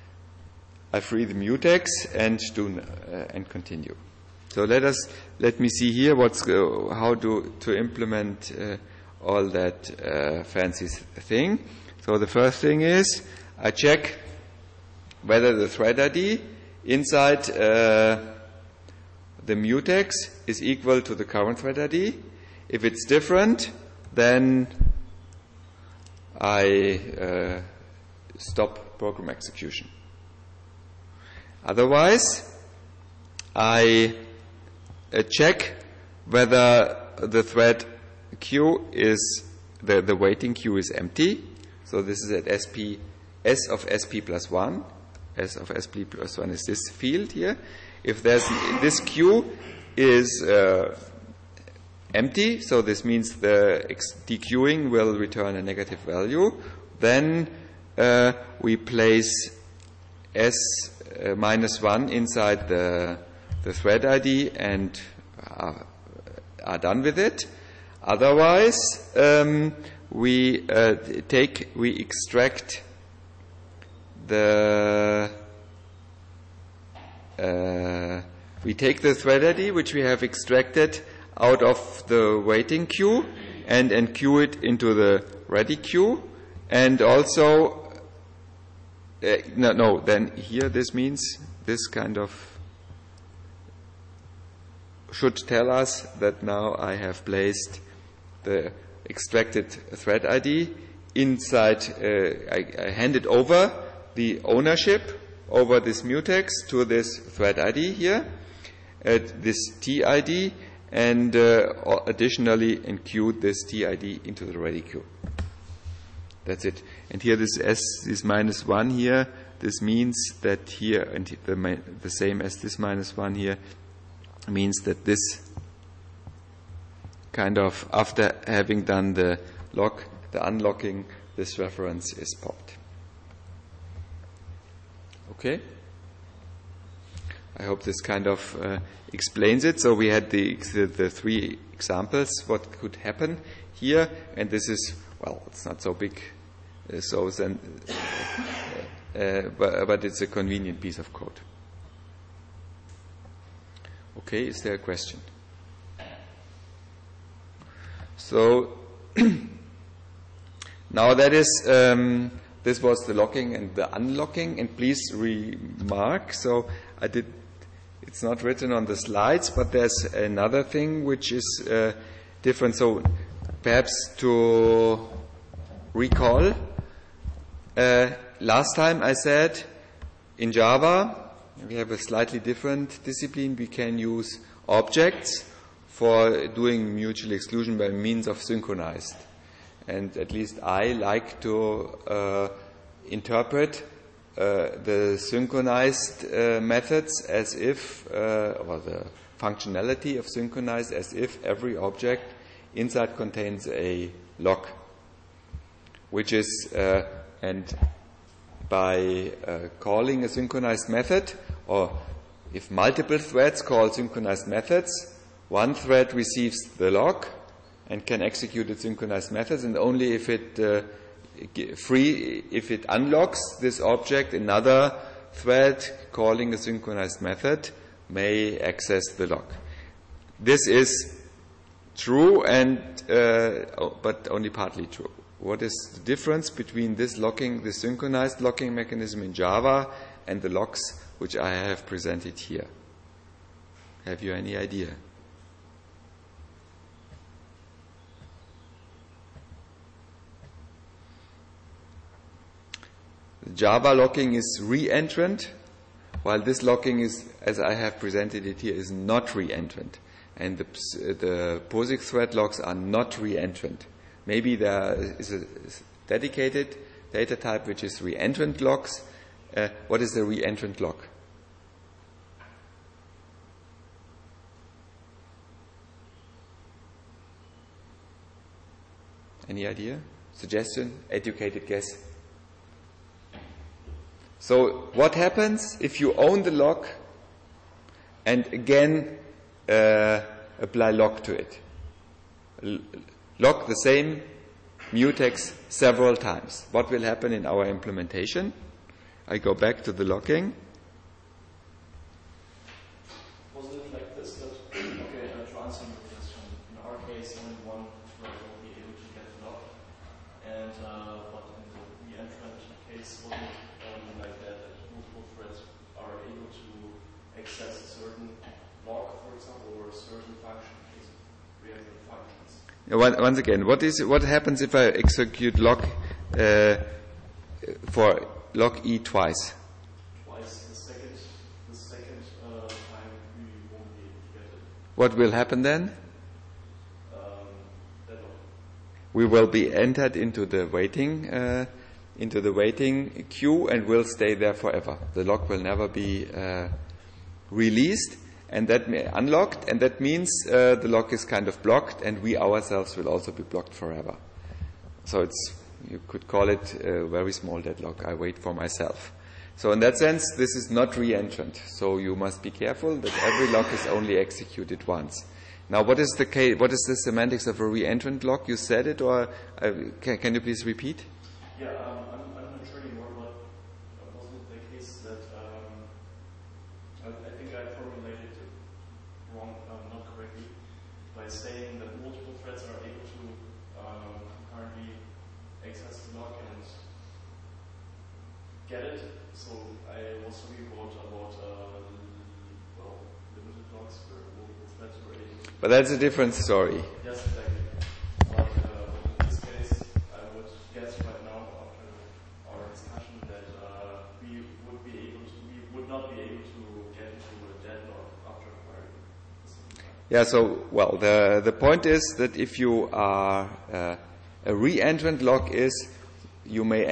mutex and continue. So let me see here how to implement all that fancy thing. So the first thing is I check whether the thread ID inside the mutex is equal to the current thread ID. If it's different, then I stop program execution. Otherwise, I check whether the thread queue is the waiting queue is empty. So this is at S of SP plus 1. S of SP plus 1 is this field here. If this queue is empty, so this means the dequeuing will return a negative value, then we place S minus 1 inside the thread ID and are done with it. Otherwise, we extract we take the thread ID which we have extracted out of the waiting queue and enqueue it into the ready queue, and also then here this means this kind of should tell us that now I have placed the extracted thread ID inside. I handed over the ownership over this mutex to this thread ID here, this TID, and additionally enqueued this TID into the ready queue. That's it. And here this S is minus 1 here. This means that here, and the same as this minus 1 here, means that this kind of, after having done the unlocking, this reference is popped. Okay? I hope this kind of explains it. So we had the three examples, what could happen here, and this is, well, it's not so big, but it's a convenient piece of code. Okay, is there a question? So now that is this was the locking and the unlocking, and please remark. So it's not written on the slides, but there's another thing which is different. So perhaps to recall, last time I said in Java we have a slightly different discipline. We can use objects for doing mutual exclusion by means of synchronized. And at least I like to interpret the synchronized methods as if, or the functionality of synchronized as if every object inside contains a lock, which is, and by calling a synchronized method, or if multiple threads call synchronized methods, one thread receives the lock and can execute its synchronized methods, and only if it if it unlocks this object, another thread calling a synchronized method may access the lock. This is true, but only partly true. What is the difference between this synchronized locking mechanism in Java and the locks which I have presented here? Have you any idea? Java locking is re-entrant, while this locking is, as I have presented it here, is not re-entrant. And the POSIX thread locks are not re-entrant. Maybe there is a dedicated data type which is re-entrant locks. What is the re-entrant lock? Any idea? Suggestion? Educated guess? So what happens if you own the lock and again apply lock to it? Lock the same mutex several times. What will happen in our implementation? I go back to the locking. Wasn't it like this that, okay, to answer your question, in our case only one thread will be able to get locked, and but in the re-entrant case wasn't it like that multiple threads are able to access a certain lock, for example, or a certain function, re-entrant functions? Once again, what happens if I execute lock for lock E twice? Twice. The second time we won't be able to get it. What will happen then? Deadlock. We will be entered into the waiting queue and will stay there forever. The lock will never be released, and that unlocked, and that means the lock is kind of blocked, and we ourselves will also be blocked forever. So you could call it a very small deadlock. I wait for myself. So in that sense, this is not re-entrant. So you must be careful that every lock is only executed once. Now, what is the case? What is the semantics of a re-entrant lock? You said it, or can you please repeat? Yeah, I'm not sure anymore, but wasn't it the case that I think I formulated it wrong, not correctly, by saying that multiple threads are able to concurrently access the lock and get it. So I was talking about limited locks where multiple threads were able to. But that's a different story. Yes, exactly. But in this case, I would guess right now after our discussion that we would not be able to get into a deadlock after acquiring the second time. Yeah. So the point is that if you are a re-entrant lock is you may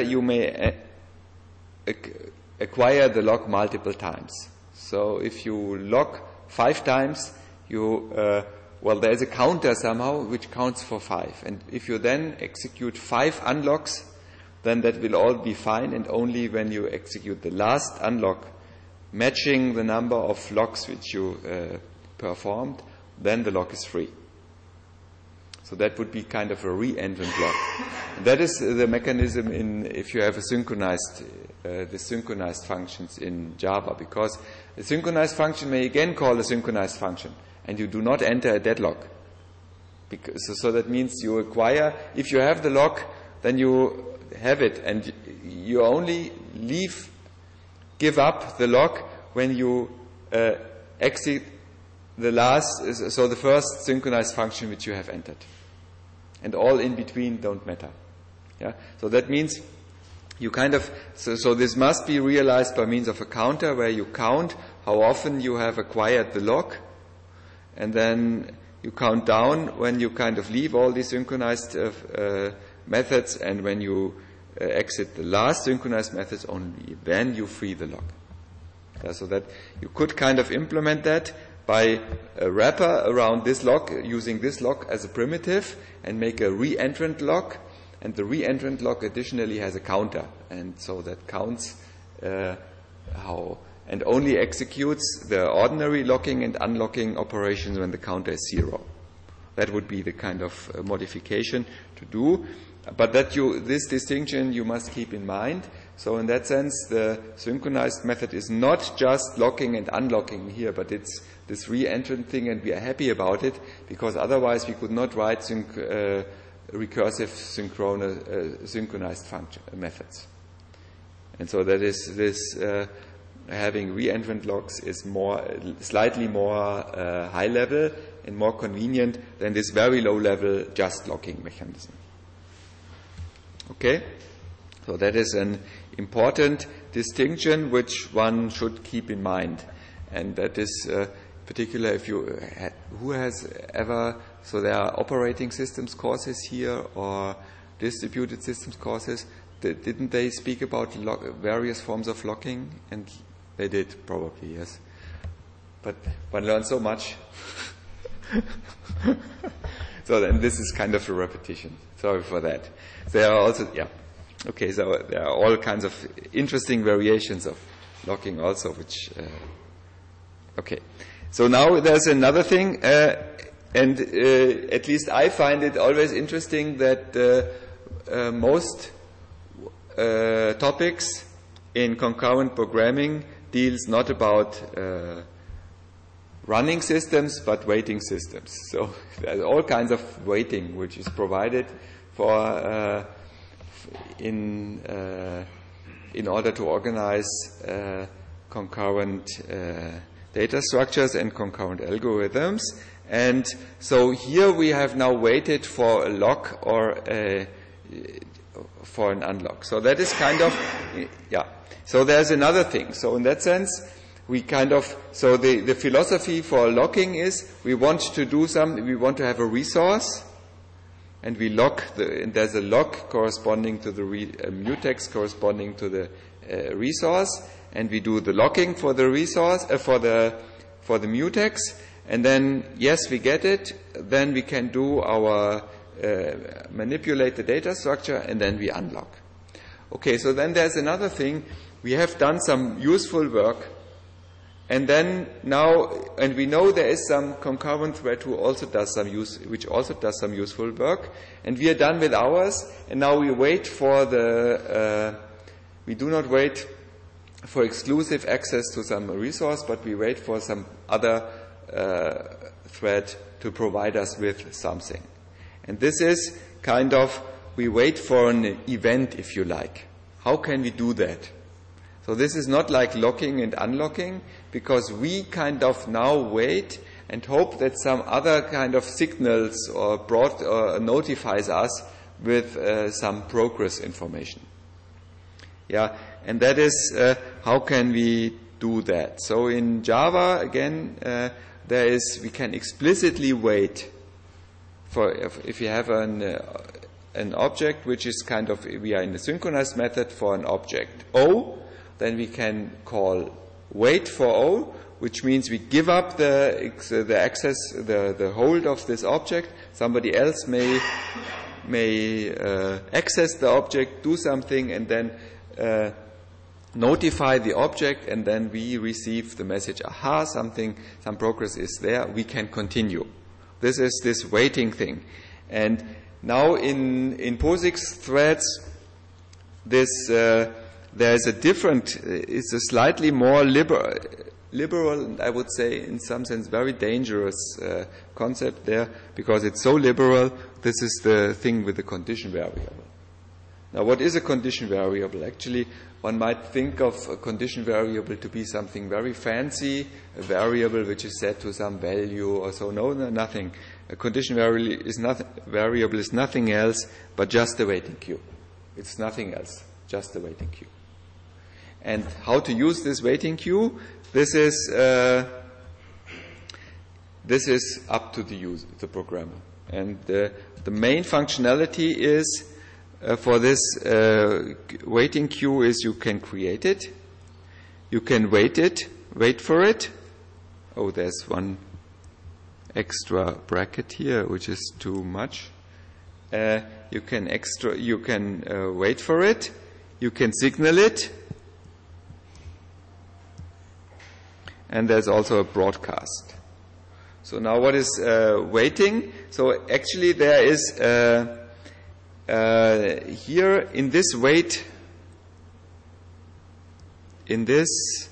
acquire the lock multiple times. So if you lock 5 times, there is a counter somehow which counts for 5. And if you then execute 5 unlocks, then that will all be fine. And only when you execute the last unlock, matching the number of locks which you performed, then the lock is free. So that would be kind of a re-entrant lock. That is the mechanism if you have the synchronized functions in Java, because a synchronized function may again call a synchronized function, and you do not enter a deadlock. So that means you acquire, if you have the lock, then you have it, and you only give up the lock when you exit the first synchronized function which you have entered. And all in between don't matter. Yeah? So that means you so this must be realized by means of a counter where you count how often you have acquired the lock, and then you count down when you leave all these synchronized methods, and when you exit the last synchronized methods only when you free the lock. So that you could kind of implement that by a wrapper around this lock, using this lock as a primitive, and make a re-entrant lock. And the re-entrant lock additionally has a counter, and so that counts and only executes the ordinary locking and unlocking operations when the counter is 0. That would be the kind of modification to do. But this distinction you must keep in mind. So in that sense, the synchronized method is not just locking and unlocking here, but it's this re-entrant thing, and we are happy about it, because otherwise we could not write recursive synchronized methods. And so that is this having re-entrant locks is slightly more high level and more convenient than this very low level just locking mechanism. Okay? So that is an important distinction which one should keep in mind. And that is particular if you, who has ever, so there are operating systems courses here or distributed systems courses. Didn't they speak about various forms of locking? And they did, probably, yes. But one learns so much. So then this is kind of a repetition. Sorry for that. There are also, okay, so there are all kinds of interesting variations of locking also, which, okay. So now there's another thing, and at least I find it always interesting that most topics in concurrent programming deals not about running systems but waiting systems. So there's all kinds of waiting which is provided for in order to organize concurrent data structures and concurrent algorithms. And so here we have now waited for a lock or for an unlock. So that is kind of, So there's another thing. So in that sense, we kind of, so the philosophy for locking is we want to do we want to have a resource, and we lock and there's a lock corresponding to the mutex corresponding to the resource, and we do the locking for the resource, for the mutex, and then, yes, we get it, then we can do our manipulate the data structure, and then we unlock. Okay, so then there's another thing. We have done some useful work, and then now, and we know there is some concurrent thread which also does some useful work, and we are done with ours, and now we wait for we do not wait for exclusive access to some resource, but we wait for some other thread to provide us with something. And this is kind of, we wait for an event, if you like. How can we do that? So this is not like locking and unlocking, because we kind of now wait and hope that some other kind of signals or notifies us with some progress information. And that is how can we do that? So in Java, again, we can explicitly wait for if you have an object which is kind of, we are in the synchronized method for an object O, then we can call wait for O, which means we give up the access, the hold of this object. Somebody else may access the object, do something, and then notify the object, and then we receive the message, aha, some progress is there, we can continue. This is this waiting thing. And now in POSIX threads, there's a different, it's a slightly more liberal, I would say, in some sense, very dangerous concept there, because it's so liberal. This is the thing with the condition variable. Now, what is a condition variable? Actually, one might think of a condition variable to be something very fancy, a variable which is set to some value or so. No, nothing. A condition variable is nothing else but just a waiting queue. It's nothing else, just a waiting queue. And how to use this waiting queue? This is up to the user, the programmer. And the main functionality is for this waiting queue is you can create it, you can wait for it. Oh, there's one extra bracket here, which is too much. You can wait for it, you can signal it, and there's also a broadcast. So now what is waiting? So actually there is here in this wait, in this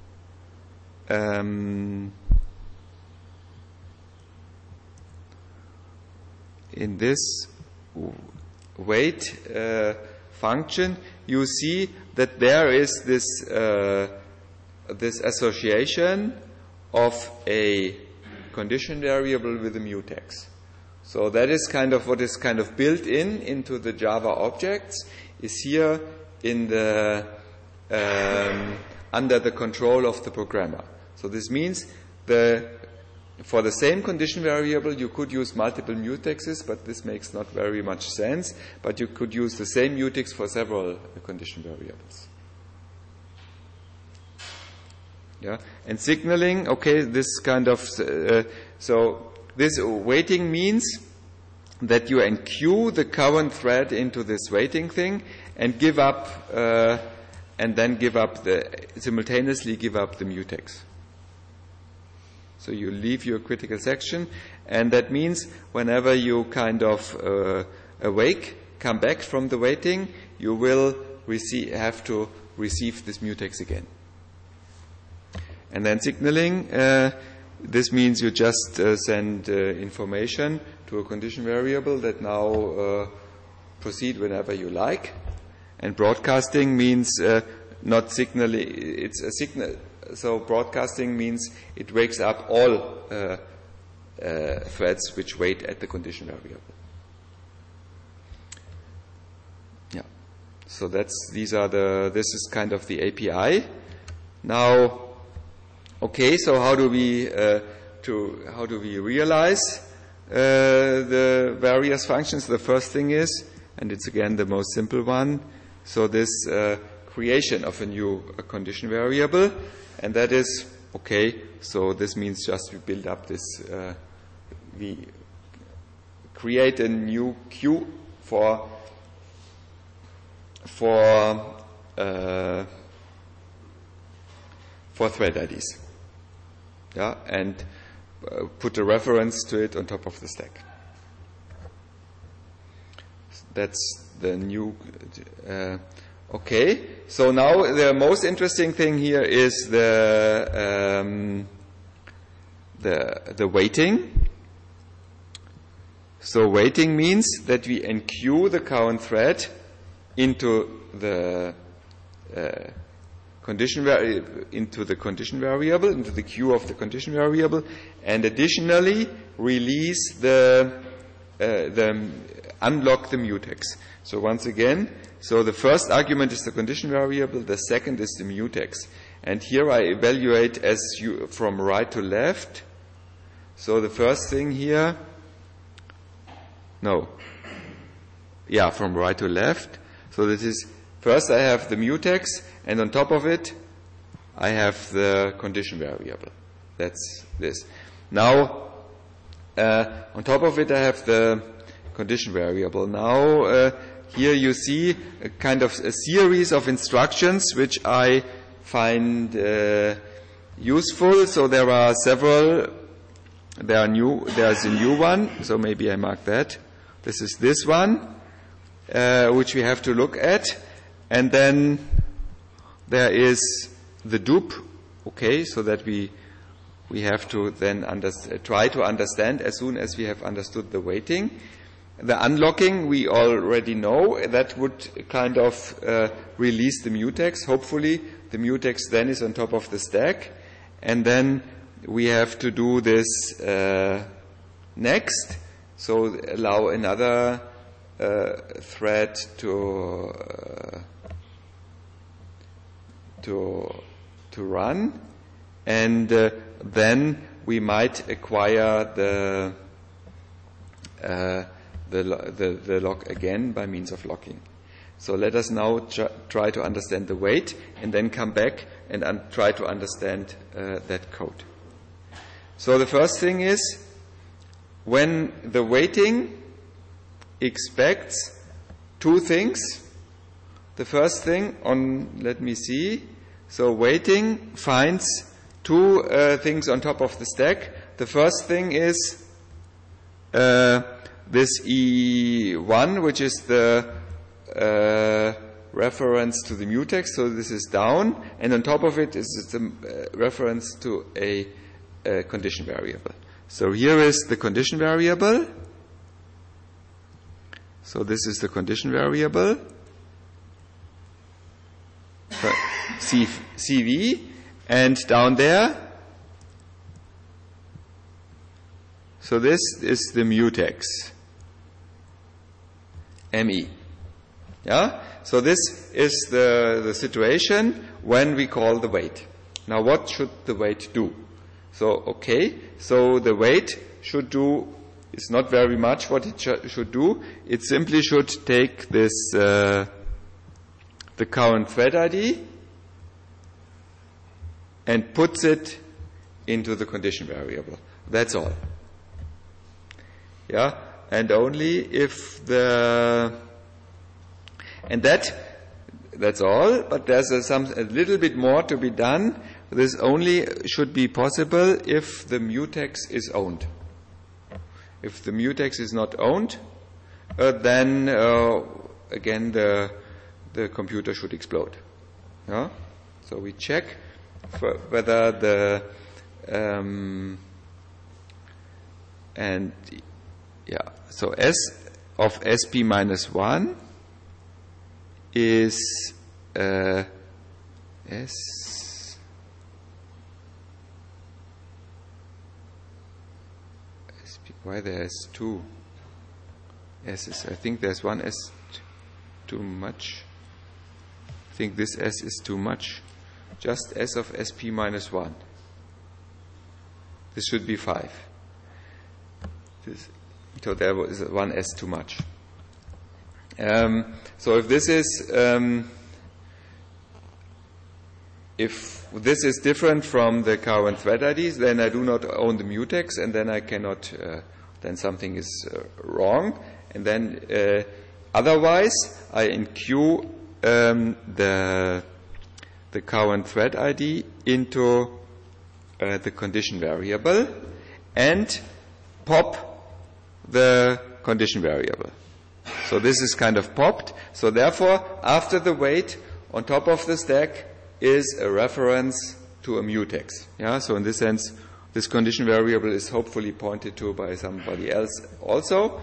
wait function, you see that there is this this association of a condition variable with a mutex. So that is kind of what is kind of built into the Java objects, is here in the under the control of the programmer. So this means for the same condition variable you could use multiple mutexes, but this makes not very much sense. But you could use the same mutex for several condition variables. Yeah, and signaling. Okay, this kind of so this waiting means that you enqueue the current thread into this waiting thing and give up, and then simultaneously give up the mutex. So you leave your critical section, and that means whenever you kind of awake, come back from the waiting, you will have to receive this mutex again. And then signaling, this means you just send information to a condition variable that now proceed whenever you like. And broadcasting means not signaling, it's a signal. So broadcasting means it wakes up all threads which wait at the condition variable. Yeah. So this is kind of the API. Now, okay, so how do we realize the various functions? The first thing is, and it's again the most simple one, so this creation of a new condition variable, and that is okay. So this means just we build up this, we create a new queue for thread IDs. Yeah, and put a reference to it on top of the stack. That's the new. Okay, so now the most interesting thing here is the waiting. So waiting means that we enqueue the current thread into the condition variable, into the queue of the condition variable, and additionally release unlock the mutex. So once again, so the first argument is the condition variable, the second is the mutex. And here I evaluate from right to left. So the first thing here, from right to left. So this is, first I have the mutex, and on top of it, I have the condition variable. That's this. Now, on top of it, I have the condition variable. Now, here you see a kind of a series of instructions which I find useful. So there are several. There's a new one. So maybe I mark that. This is this one, which we have to look at, and then there is the dupe. Okay, so that we have to then try to understand as soon as we have understood the waiting. The unlocking we already know. That would kind of release the mutex. Hopefully the mutex then is on top of the stack, and then we have to do this next. So allow another thread to run, and then we might acquire the the lock again by means of locking. So let us now try to understand the wait and then come back and try to understand that code. So the first thing is, when the waiting expects two things. The first thing let me see. So waiting finds two things on top of the stack. The first thing is this E1, which is the reference to the mutex. So this is down, and on top of it is the reference to a condition variable. So here is the condition variable. So this is the condition variable, CV, and down there, so this is the mutex, ME. Yeah? So this is the situation when we call the wait. Now what should the wait do? So the wait should do, it's not very much what it should do. It simply should take this, the current thread ID, and puts it into the condition variable. That's all. Yeah? And only if that's all, but there's a little bit more to be done. This only should be possible if the mutex is owned. If the mutex is not owned, then again the computer should explode. Yeah? So we check for whether so S of SP minus 1 is why there's two S's? I think there's one S too much. I think this S is too much. Just S of SP minus 1. This should be 5. So there was one S too much. So if this is different from the current thread IDs, then I do not own the mutex, and then I cannot. Then something is wrong, and then otherwise I enqueue the current thread ID into the condition variable and pop the condition variable. So this is kind of popped. So therefore, after the wait, on top of the stack is a reference to a mutex. Yeah. So in this sense, this condition variable is hopefully pointed to by somebody else also,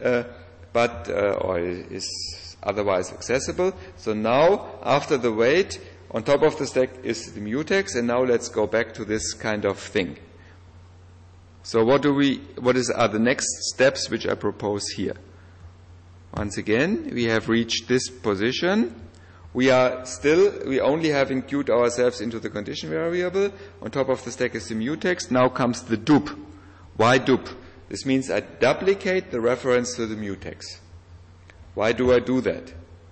or is otherwise accessible. So now, after the wait, on top of the stack is the mutex, and now let's go back to this kind of thing. So are the next steps which I propose here? Once again, we have reached this position. We only have enqueued ourselves into the condition variable. On top of the stack is the mutex. Now comes the dup. Why dup? This means I duplicate the reference to the mutex. Why do I do that?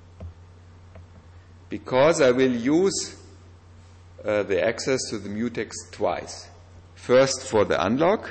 Because I will use the access to the mutex twice. First for the unlock.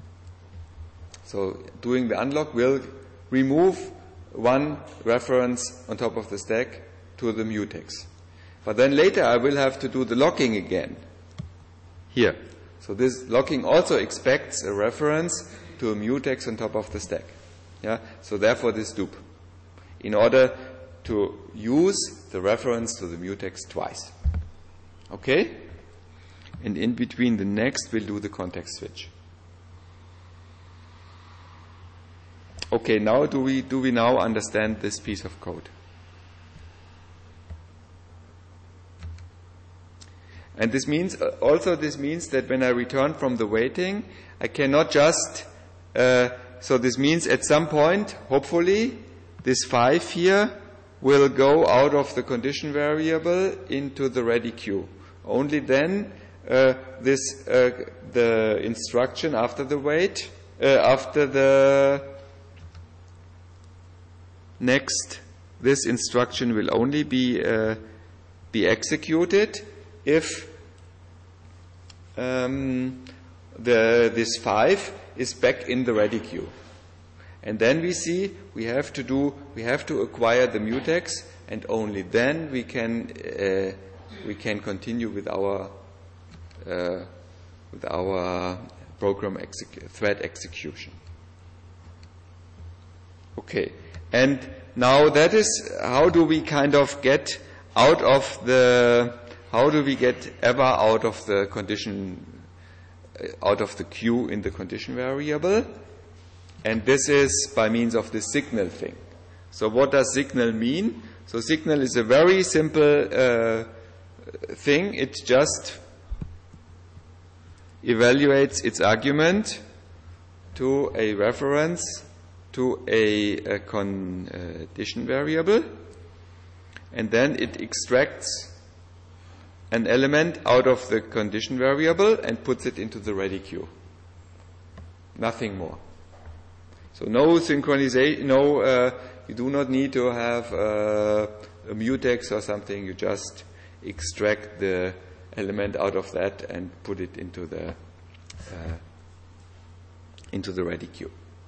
So doing the unlock will remove one reference on top of the stack to the mutex. But then later I will have to do the locking again. Here. So this locking also expects a reference to a mutex on top of the stack. Yeah? So therefore this dup. In order to use the reference to the mutex twice. Okay? And in between the next we'll do the context switch. Okay, now do we now understand this piece of code? And this means that when I return from the waiting, I cannot just so this means at some point, hopefully, this 5 here will go out of the condition variable into the ready queue. Only then the instruction after the wait, after the next, this instruction will only be executed if this 5 is back in the ready queue. And then we see we have to acquire the mutex, and only then we can continue with our program thread execution. Okay, and now that is how do we kind of get out of the condition, out of the queue in the condition variable? And this is by means of the signal thing. So what does signal mean? So signal is a very simple thing. It just evaluates its argument to a reference to a condition variable, and then it extracts an element out of the condition variable and puts it into the ready queue. Nothing more. So no synchronization, you do not need to have a mutex or something. You just extract the element out of that and put it into the ready queue.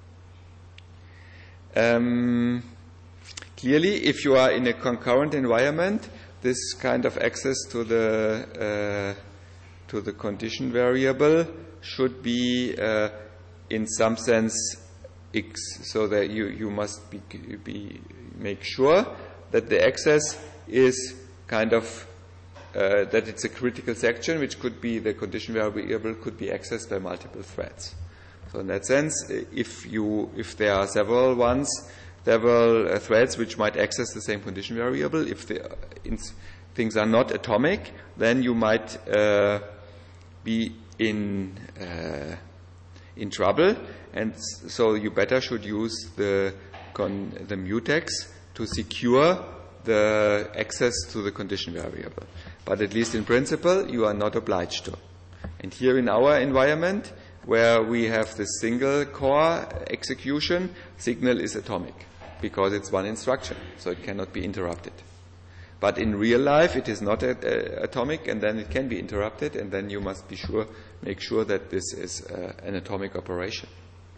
Clearly, if you are in a concurrent environment, this kind of access to the condition variable should be in some sense so that you must make sure that the access is kind of that it's a critical section, which could be the condition variable could be accessed by multiple threads. So in that sense, if there are several threads which might access the same condition variable, if things are not atomic, then you might be in trouble, and so you better should use the mutex to secure the access to the condition variable. But at least in principle, you are not obliged to. And here in our environment, where we have this single core execution, signal is atomic because it's one instruction, so it cannot be interrupted. But in real life, it is not atomic, and then it can be interrupted, and then you must make sure that this is an atomic operation.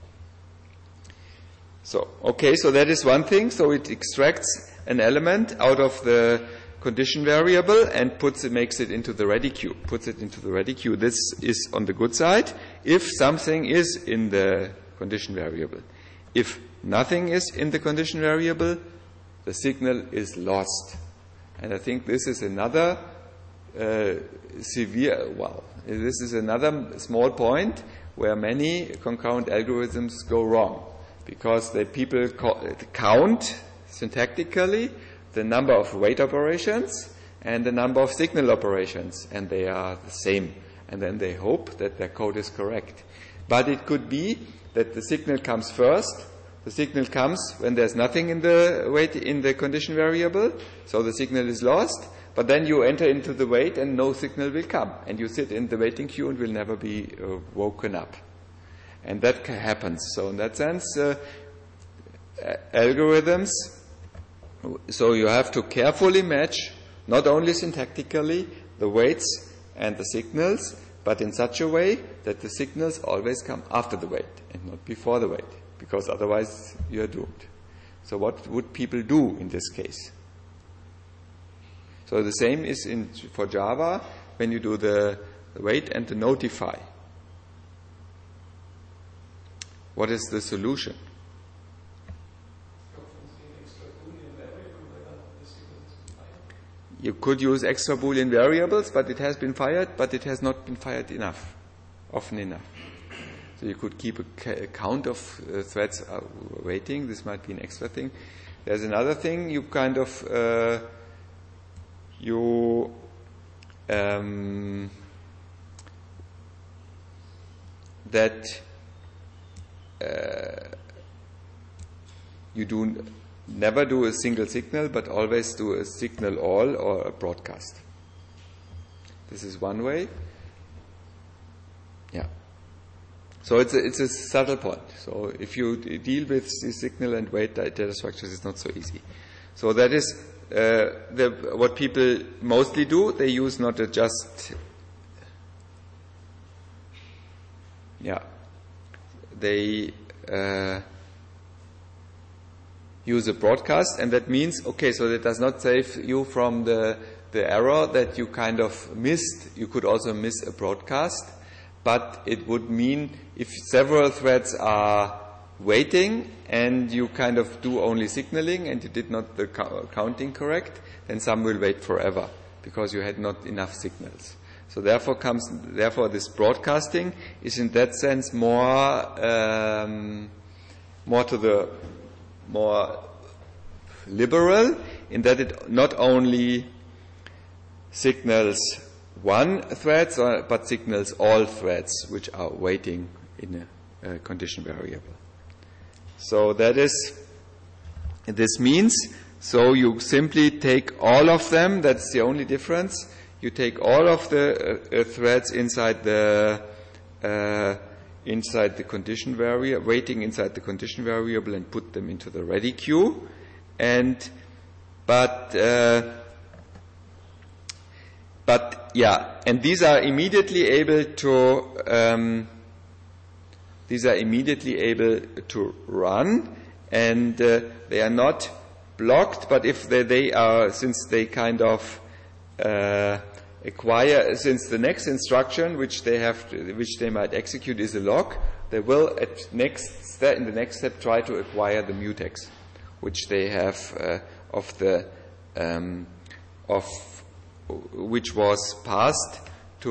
So that is one thing. So it extracts an element out of the condition variable and makes it into the ready queue. Puts it into the ready queue. This is on the good side if something is in the condition variable. If nothing is in the condition variable, the signal is lost. And I think this is another this is another small point where many concurrent algorithms go wrong, because people count syntactically the number of wait operations and the number of signal operations, and they are the same. And then they hope that their code is correct. But it could be that the signal comes first. The signal comes when there's nothing in the condition variable, so the signal is lost. But then you enter into the wait and no signal will come, and you sit in the waiting queue and will never be woken up. And that happens. So in that sense, algorithms. So you have to carefully match, not only syntactically, the waits and the signals, but in such a way that the signals always come after the wait and not before the wait, because otherwise you are doomed. So what would people do in this case? So the same is for Java when you do the wait and the notify. What is the solution? You could use extra Boolean variables, but it has been fired, but it has not been fired often enough. So you could keep a count of threads waiting. This might be an extra thing. There's another thing. You kind of that you never do a single signal, but always do a signal all or a broadcast. This is one way. Yeah. So it's a subtle point. So if you deal with the signal and weight data structures, it's not so easy. So that is what people mostly do. They use not just they use a broadcast, and that means, okay, so that does not save you from the error that you kind of missed. You could also miss a broadcast, but it would mean if several threads are waiting and you kind of do only signaling and you did not the counting correct, then some will wait forever because you had not enough signals. So therefore this broadcasting is in that sense more liberal, in that it not only signals one thread, but signals all threads which are waiting in a condition variable. So this means, so you simply take all of them, that's the only difference. You take all of the threads inside the condition variable, waiting inside the condition variable, and put them into the ready queue. But these are immediately able to run, and they are not blocked. But if they are, since they kind of acquire, since the next instruction which they might execute is a lock, they will in the next step try to acquire the mutex, which they have which was passed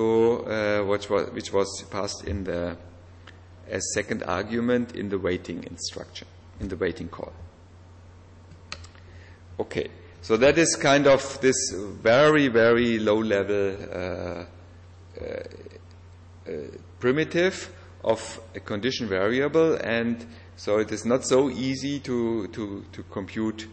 as second argument in the waiting instruction, in the waiting call. Okay, so that is kind of this very, very low level primitive of a condition variable, and so it is not so easy to compute,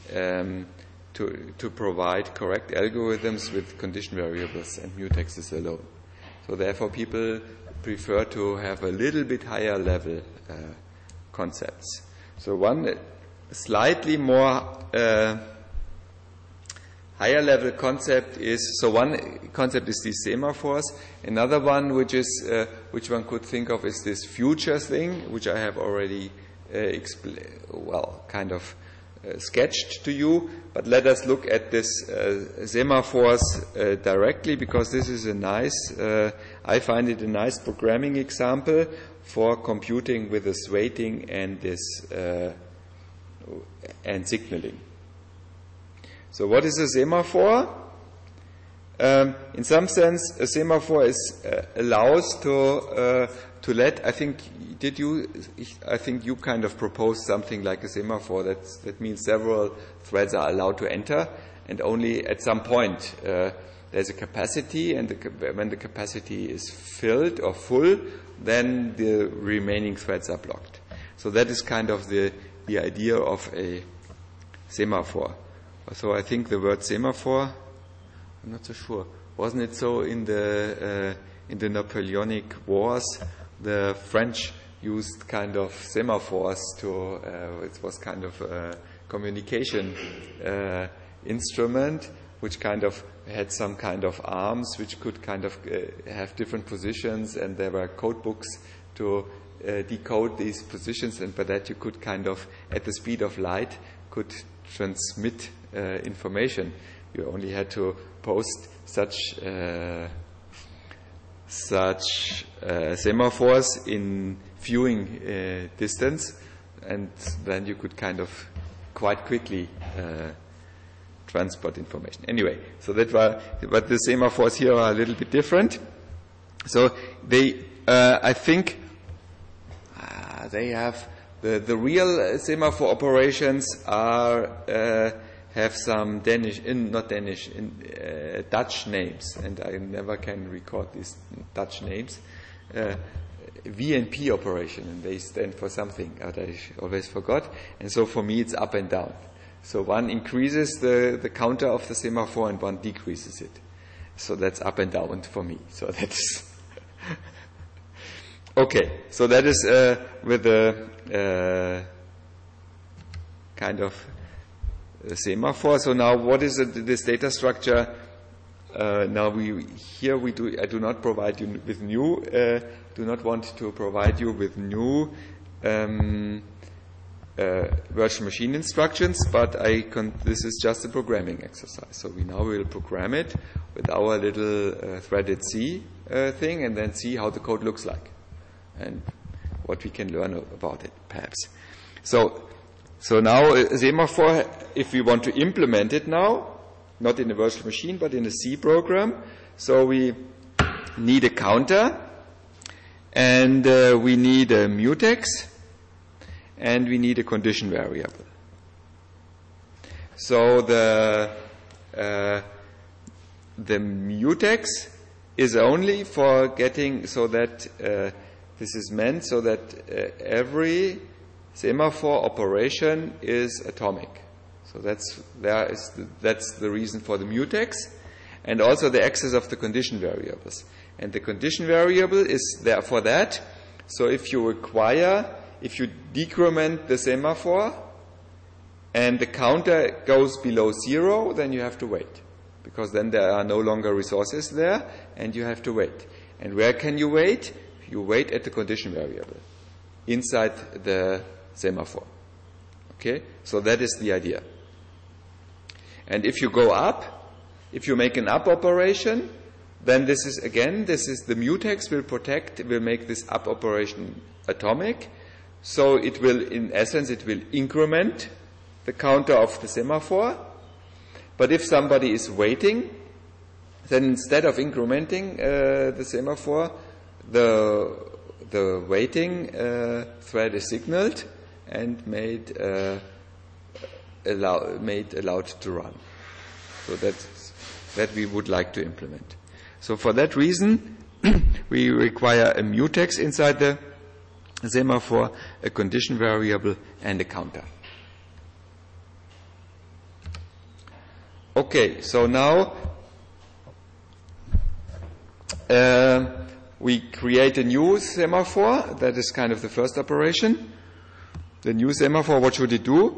to provide correct algorithms with condition variables and mutexes alone. So therefore people prefer to have a little bit higher level concepts. So one slightly more higher level concept is, so one concept is these semaphores. Another one which one could think of is this future thing, which I have already sketched to you. But let us look at this semaphores directly, because this is a nice, I find it a nice programming example for computing with this waiting and this and signaling. So what is a semaphore? In some sense, a semaphore allows to let. I think you kind of proposed something like a semaphore. That means several threads are allowed to enter, and only at some point there's a capacity, and when the capacity is filled or full, then the remaining threads are blocked. So that is kind of the idea of a semaphore. So I think the word semaphore, I'm not so sure. Wasn't it so in the Napoleonic Wars? The French used kind of semaphores to. It was kind of a communication instrument, which kind of had some kind of arms, which could kind of have different positions, and there were code books to decode these positions, and by that you could kind of, at the speed of light, could transmit information. You only had to post such semaphores in viewing distance, and then you could kind of quite quickly transport information. Anyway, so but the semaphores here are a little bit different. So they, I think, they have the real semaphore operations have some Dutch names, and I never can record these Dutch names. V and P operation, and they stand for something that I always forgot. And so for me, it's up and down. So one increases the counter of the semaphore, and one decreases it. So that's up and down for me. So that's Okay, so that is with the kind of semaphore. So now, what is this data structure? Now I do not provide you with new. Do not want to provide you with new virtual machine instructions, but this is just a programming exercise. So we now will program it with our little threaded C thing, and then see how the code looks like and what we can learn about it, perhaps. So now a semaphore, if we want to implement it now, not in a virtual machine, but in a C program, so we need a counter, and we need a mutex, and we need a condition variable. So the mutex is only for getting, so that this is meant so that every semaphore operation is atomic. So that's the reason for the mutex, and also the access of the condition variables. And the condition variable is there for that. So if you decrement the semaphore and the counter goes below 0, then you have to wait, because then there are no longer resources there, and you have to wait. And where can you wait? You wait at the condition variable inside the semaphore. Okay? So that is the idea. And if you go up, if you make an up operation, then this is the mutex will make this up operation atomic. So it will, in essence, increment the counter of the semaphore. But if somebody is waiting, then instead of incrementing the semaphore, the waiting thread is signaled and made allowed to run. So that we would like to implement. So for that reason, we require a mutex inside the semaphore, a condition variable, and a counter. Okay, so now we create a new semaphore. That is kind of the first operation. The new semaphore, what should it do?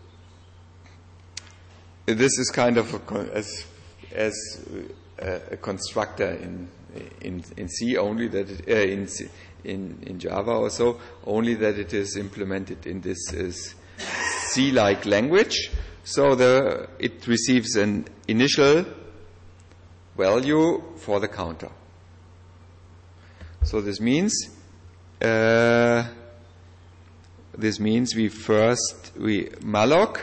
This is kind of as a constructor in C only, that in Java also, only that it is implemented in this C-like language. So it receives an initial value for the counter. So this means we malloc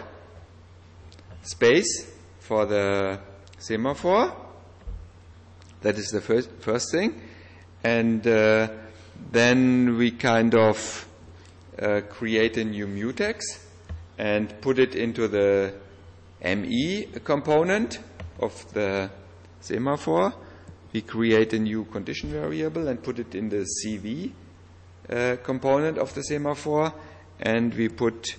space for the semaphore. That is the first thing. And then we kind of create a new mutex and put it into the ME component of the semaphore. We create a new condition variable and put it in the CV component of the semaphore, and we put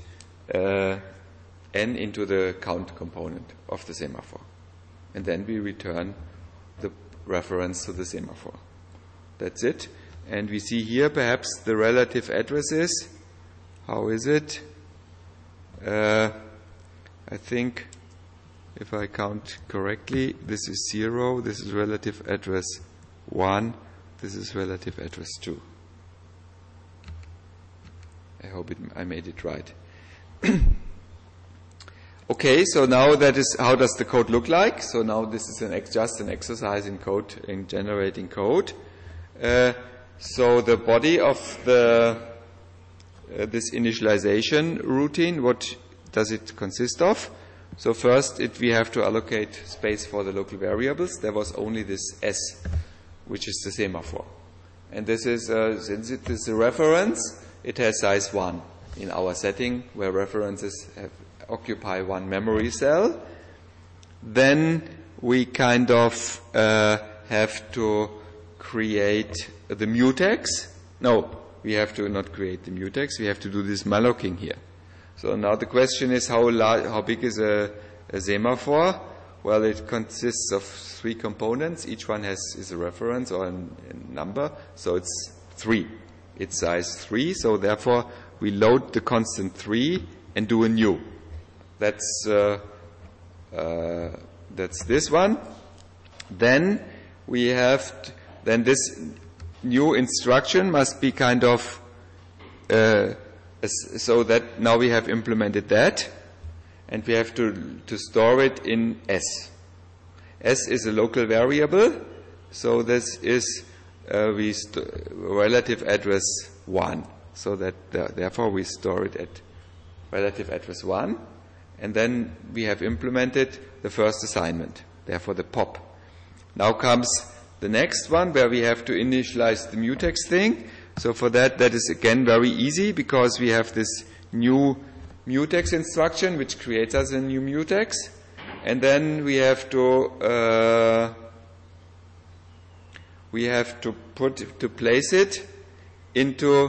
N into the count component of the semaphore. And then we return the reference to the semaphore. That's it. And we see here perhaps the relative addresses. How is it? I think, if I count correctly, this is 0, this is relative address 1, this is relative address 2. I hope I made it right. Okay, so now that is, how does the code look like? So now this is just an exercise in code, in generating code. So the body of this initialization routine, what does it consist of? So first, we have to allocate space for the local variables. There was only this S, which is the semaphore. And this is, since it is a reference, it has size 1 in our setting, where references occupy 1 memory cell. Then we kind of have to create the mutex. No, we have to not create the mutex. We have to do this mallocing here. So now the question is, how big is a semaphore? Well, it consists of 3 components. Each one is a reference or a number. So it's 3. It's size 3, so therefore we load the constant 3 and do a new. That's this one. Then we have then this new instruction must be kind of so that now we have implemented that, and we have to store it in S. S is a local variable, so this is relative address 1. So that therefore we store it at relative address 1, and then we have implemented the first assignment, therefore the pop. Now comes the next one where we have to initialize the mutex thing. So for that is again very easy because we have this new mutex instruction which creates us a new mutex, and then we have to place it into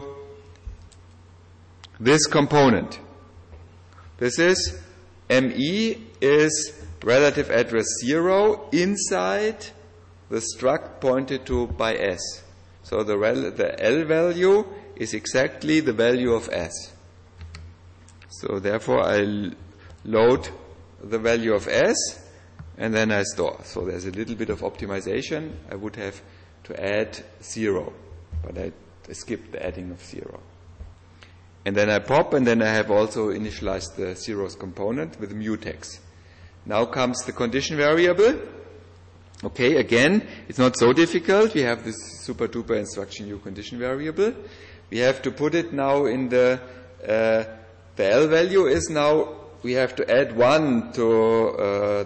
this component. This is ME is relative address 0 inside the struct pointed to by S. So the L value is exactly the value of S. So therefore I load the value of S and then I store. So there's a little bit of optimization. I would have to add 0, but I skipped the adding of 0. And then I pop, and then I have also initialized the zeros component with mutex. Now comes the condition variable. Okay, again, it's not so difficult. We have this super duper instruction new condition variable. We have to put it now in the L value is now, we have to add 1 to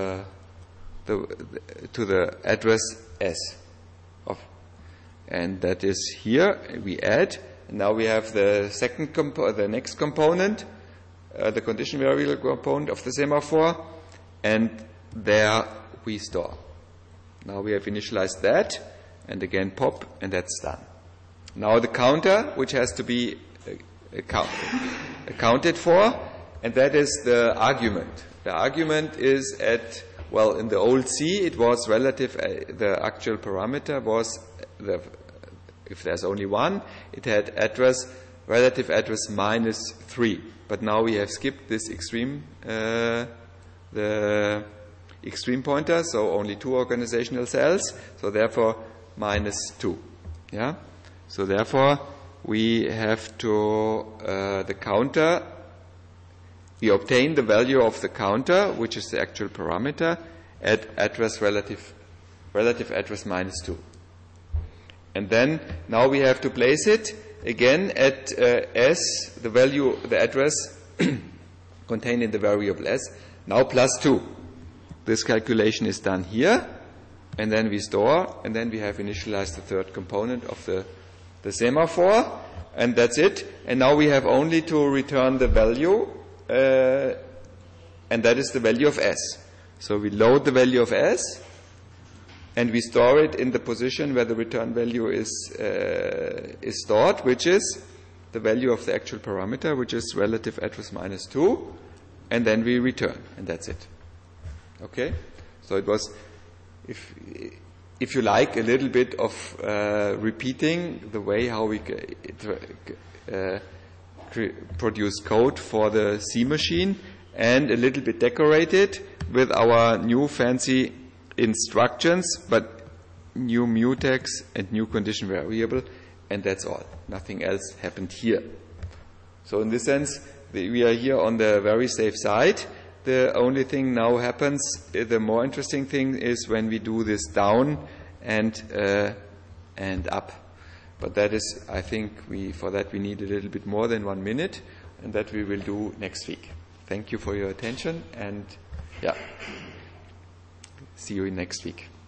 the address S. And that is here, we add. Now we have the the next component, the condition variable component of the semaphore, and there we store. Now we have initialized that, and again pop, and that's done. Now the counter, which has to be accounted for, and that is the argument. The argument is at, well, in the old C, it was relative, the actual parameter was if there's only one, it had relative address minus 3. But now we have skipped this extreme, the extreme pointer, so only 2 organizational cells, so therefore minus 2. Yeah? So therefore we have to, the counter, we obtain the value of the counter, which is the actual parameter, at address relative address minus 2. And then now we have to place it again at S, the value, the address contained in the variable S, now plus 2. This calculation is done here, and then we store, and then we have initialized the third component of the semaphore, and that's it. And now we have only to return the value, and that is the value of S. So we load the value of S, and we store it in the position where the return value is stored, which is the value of the actual parameter, which is relative address minus 2, and then we return, and that's it. Okay? So it was, if you like, a little bit of repeating the way how we produce code for the C machine, and a little bit decorated with our new fancy instructions, but new mutex and new condition variable, and that's all. Nothing else happened here. So in this sense, we are here on the very safe side. The only thing now happens, the more interesting thing is when we do this down and up. But that is, I think, for that we need a little bit more than 1 minute, and that we will do next week. Thank you for your attention, and yeah. See you next week.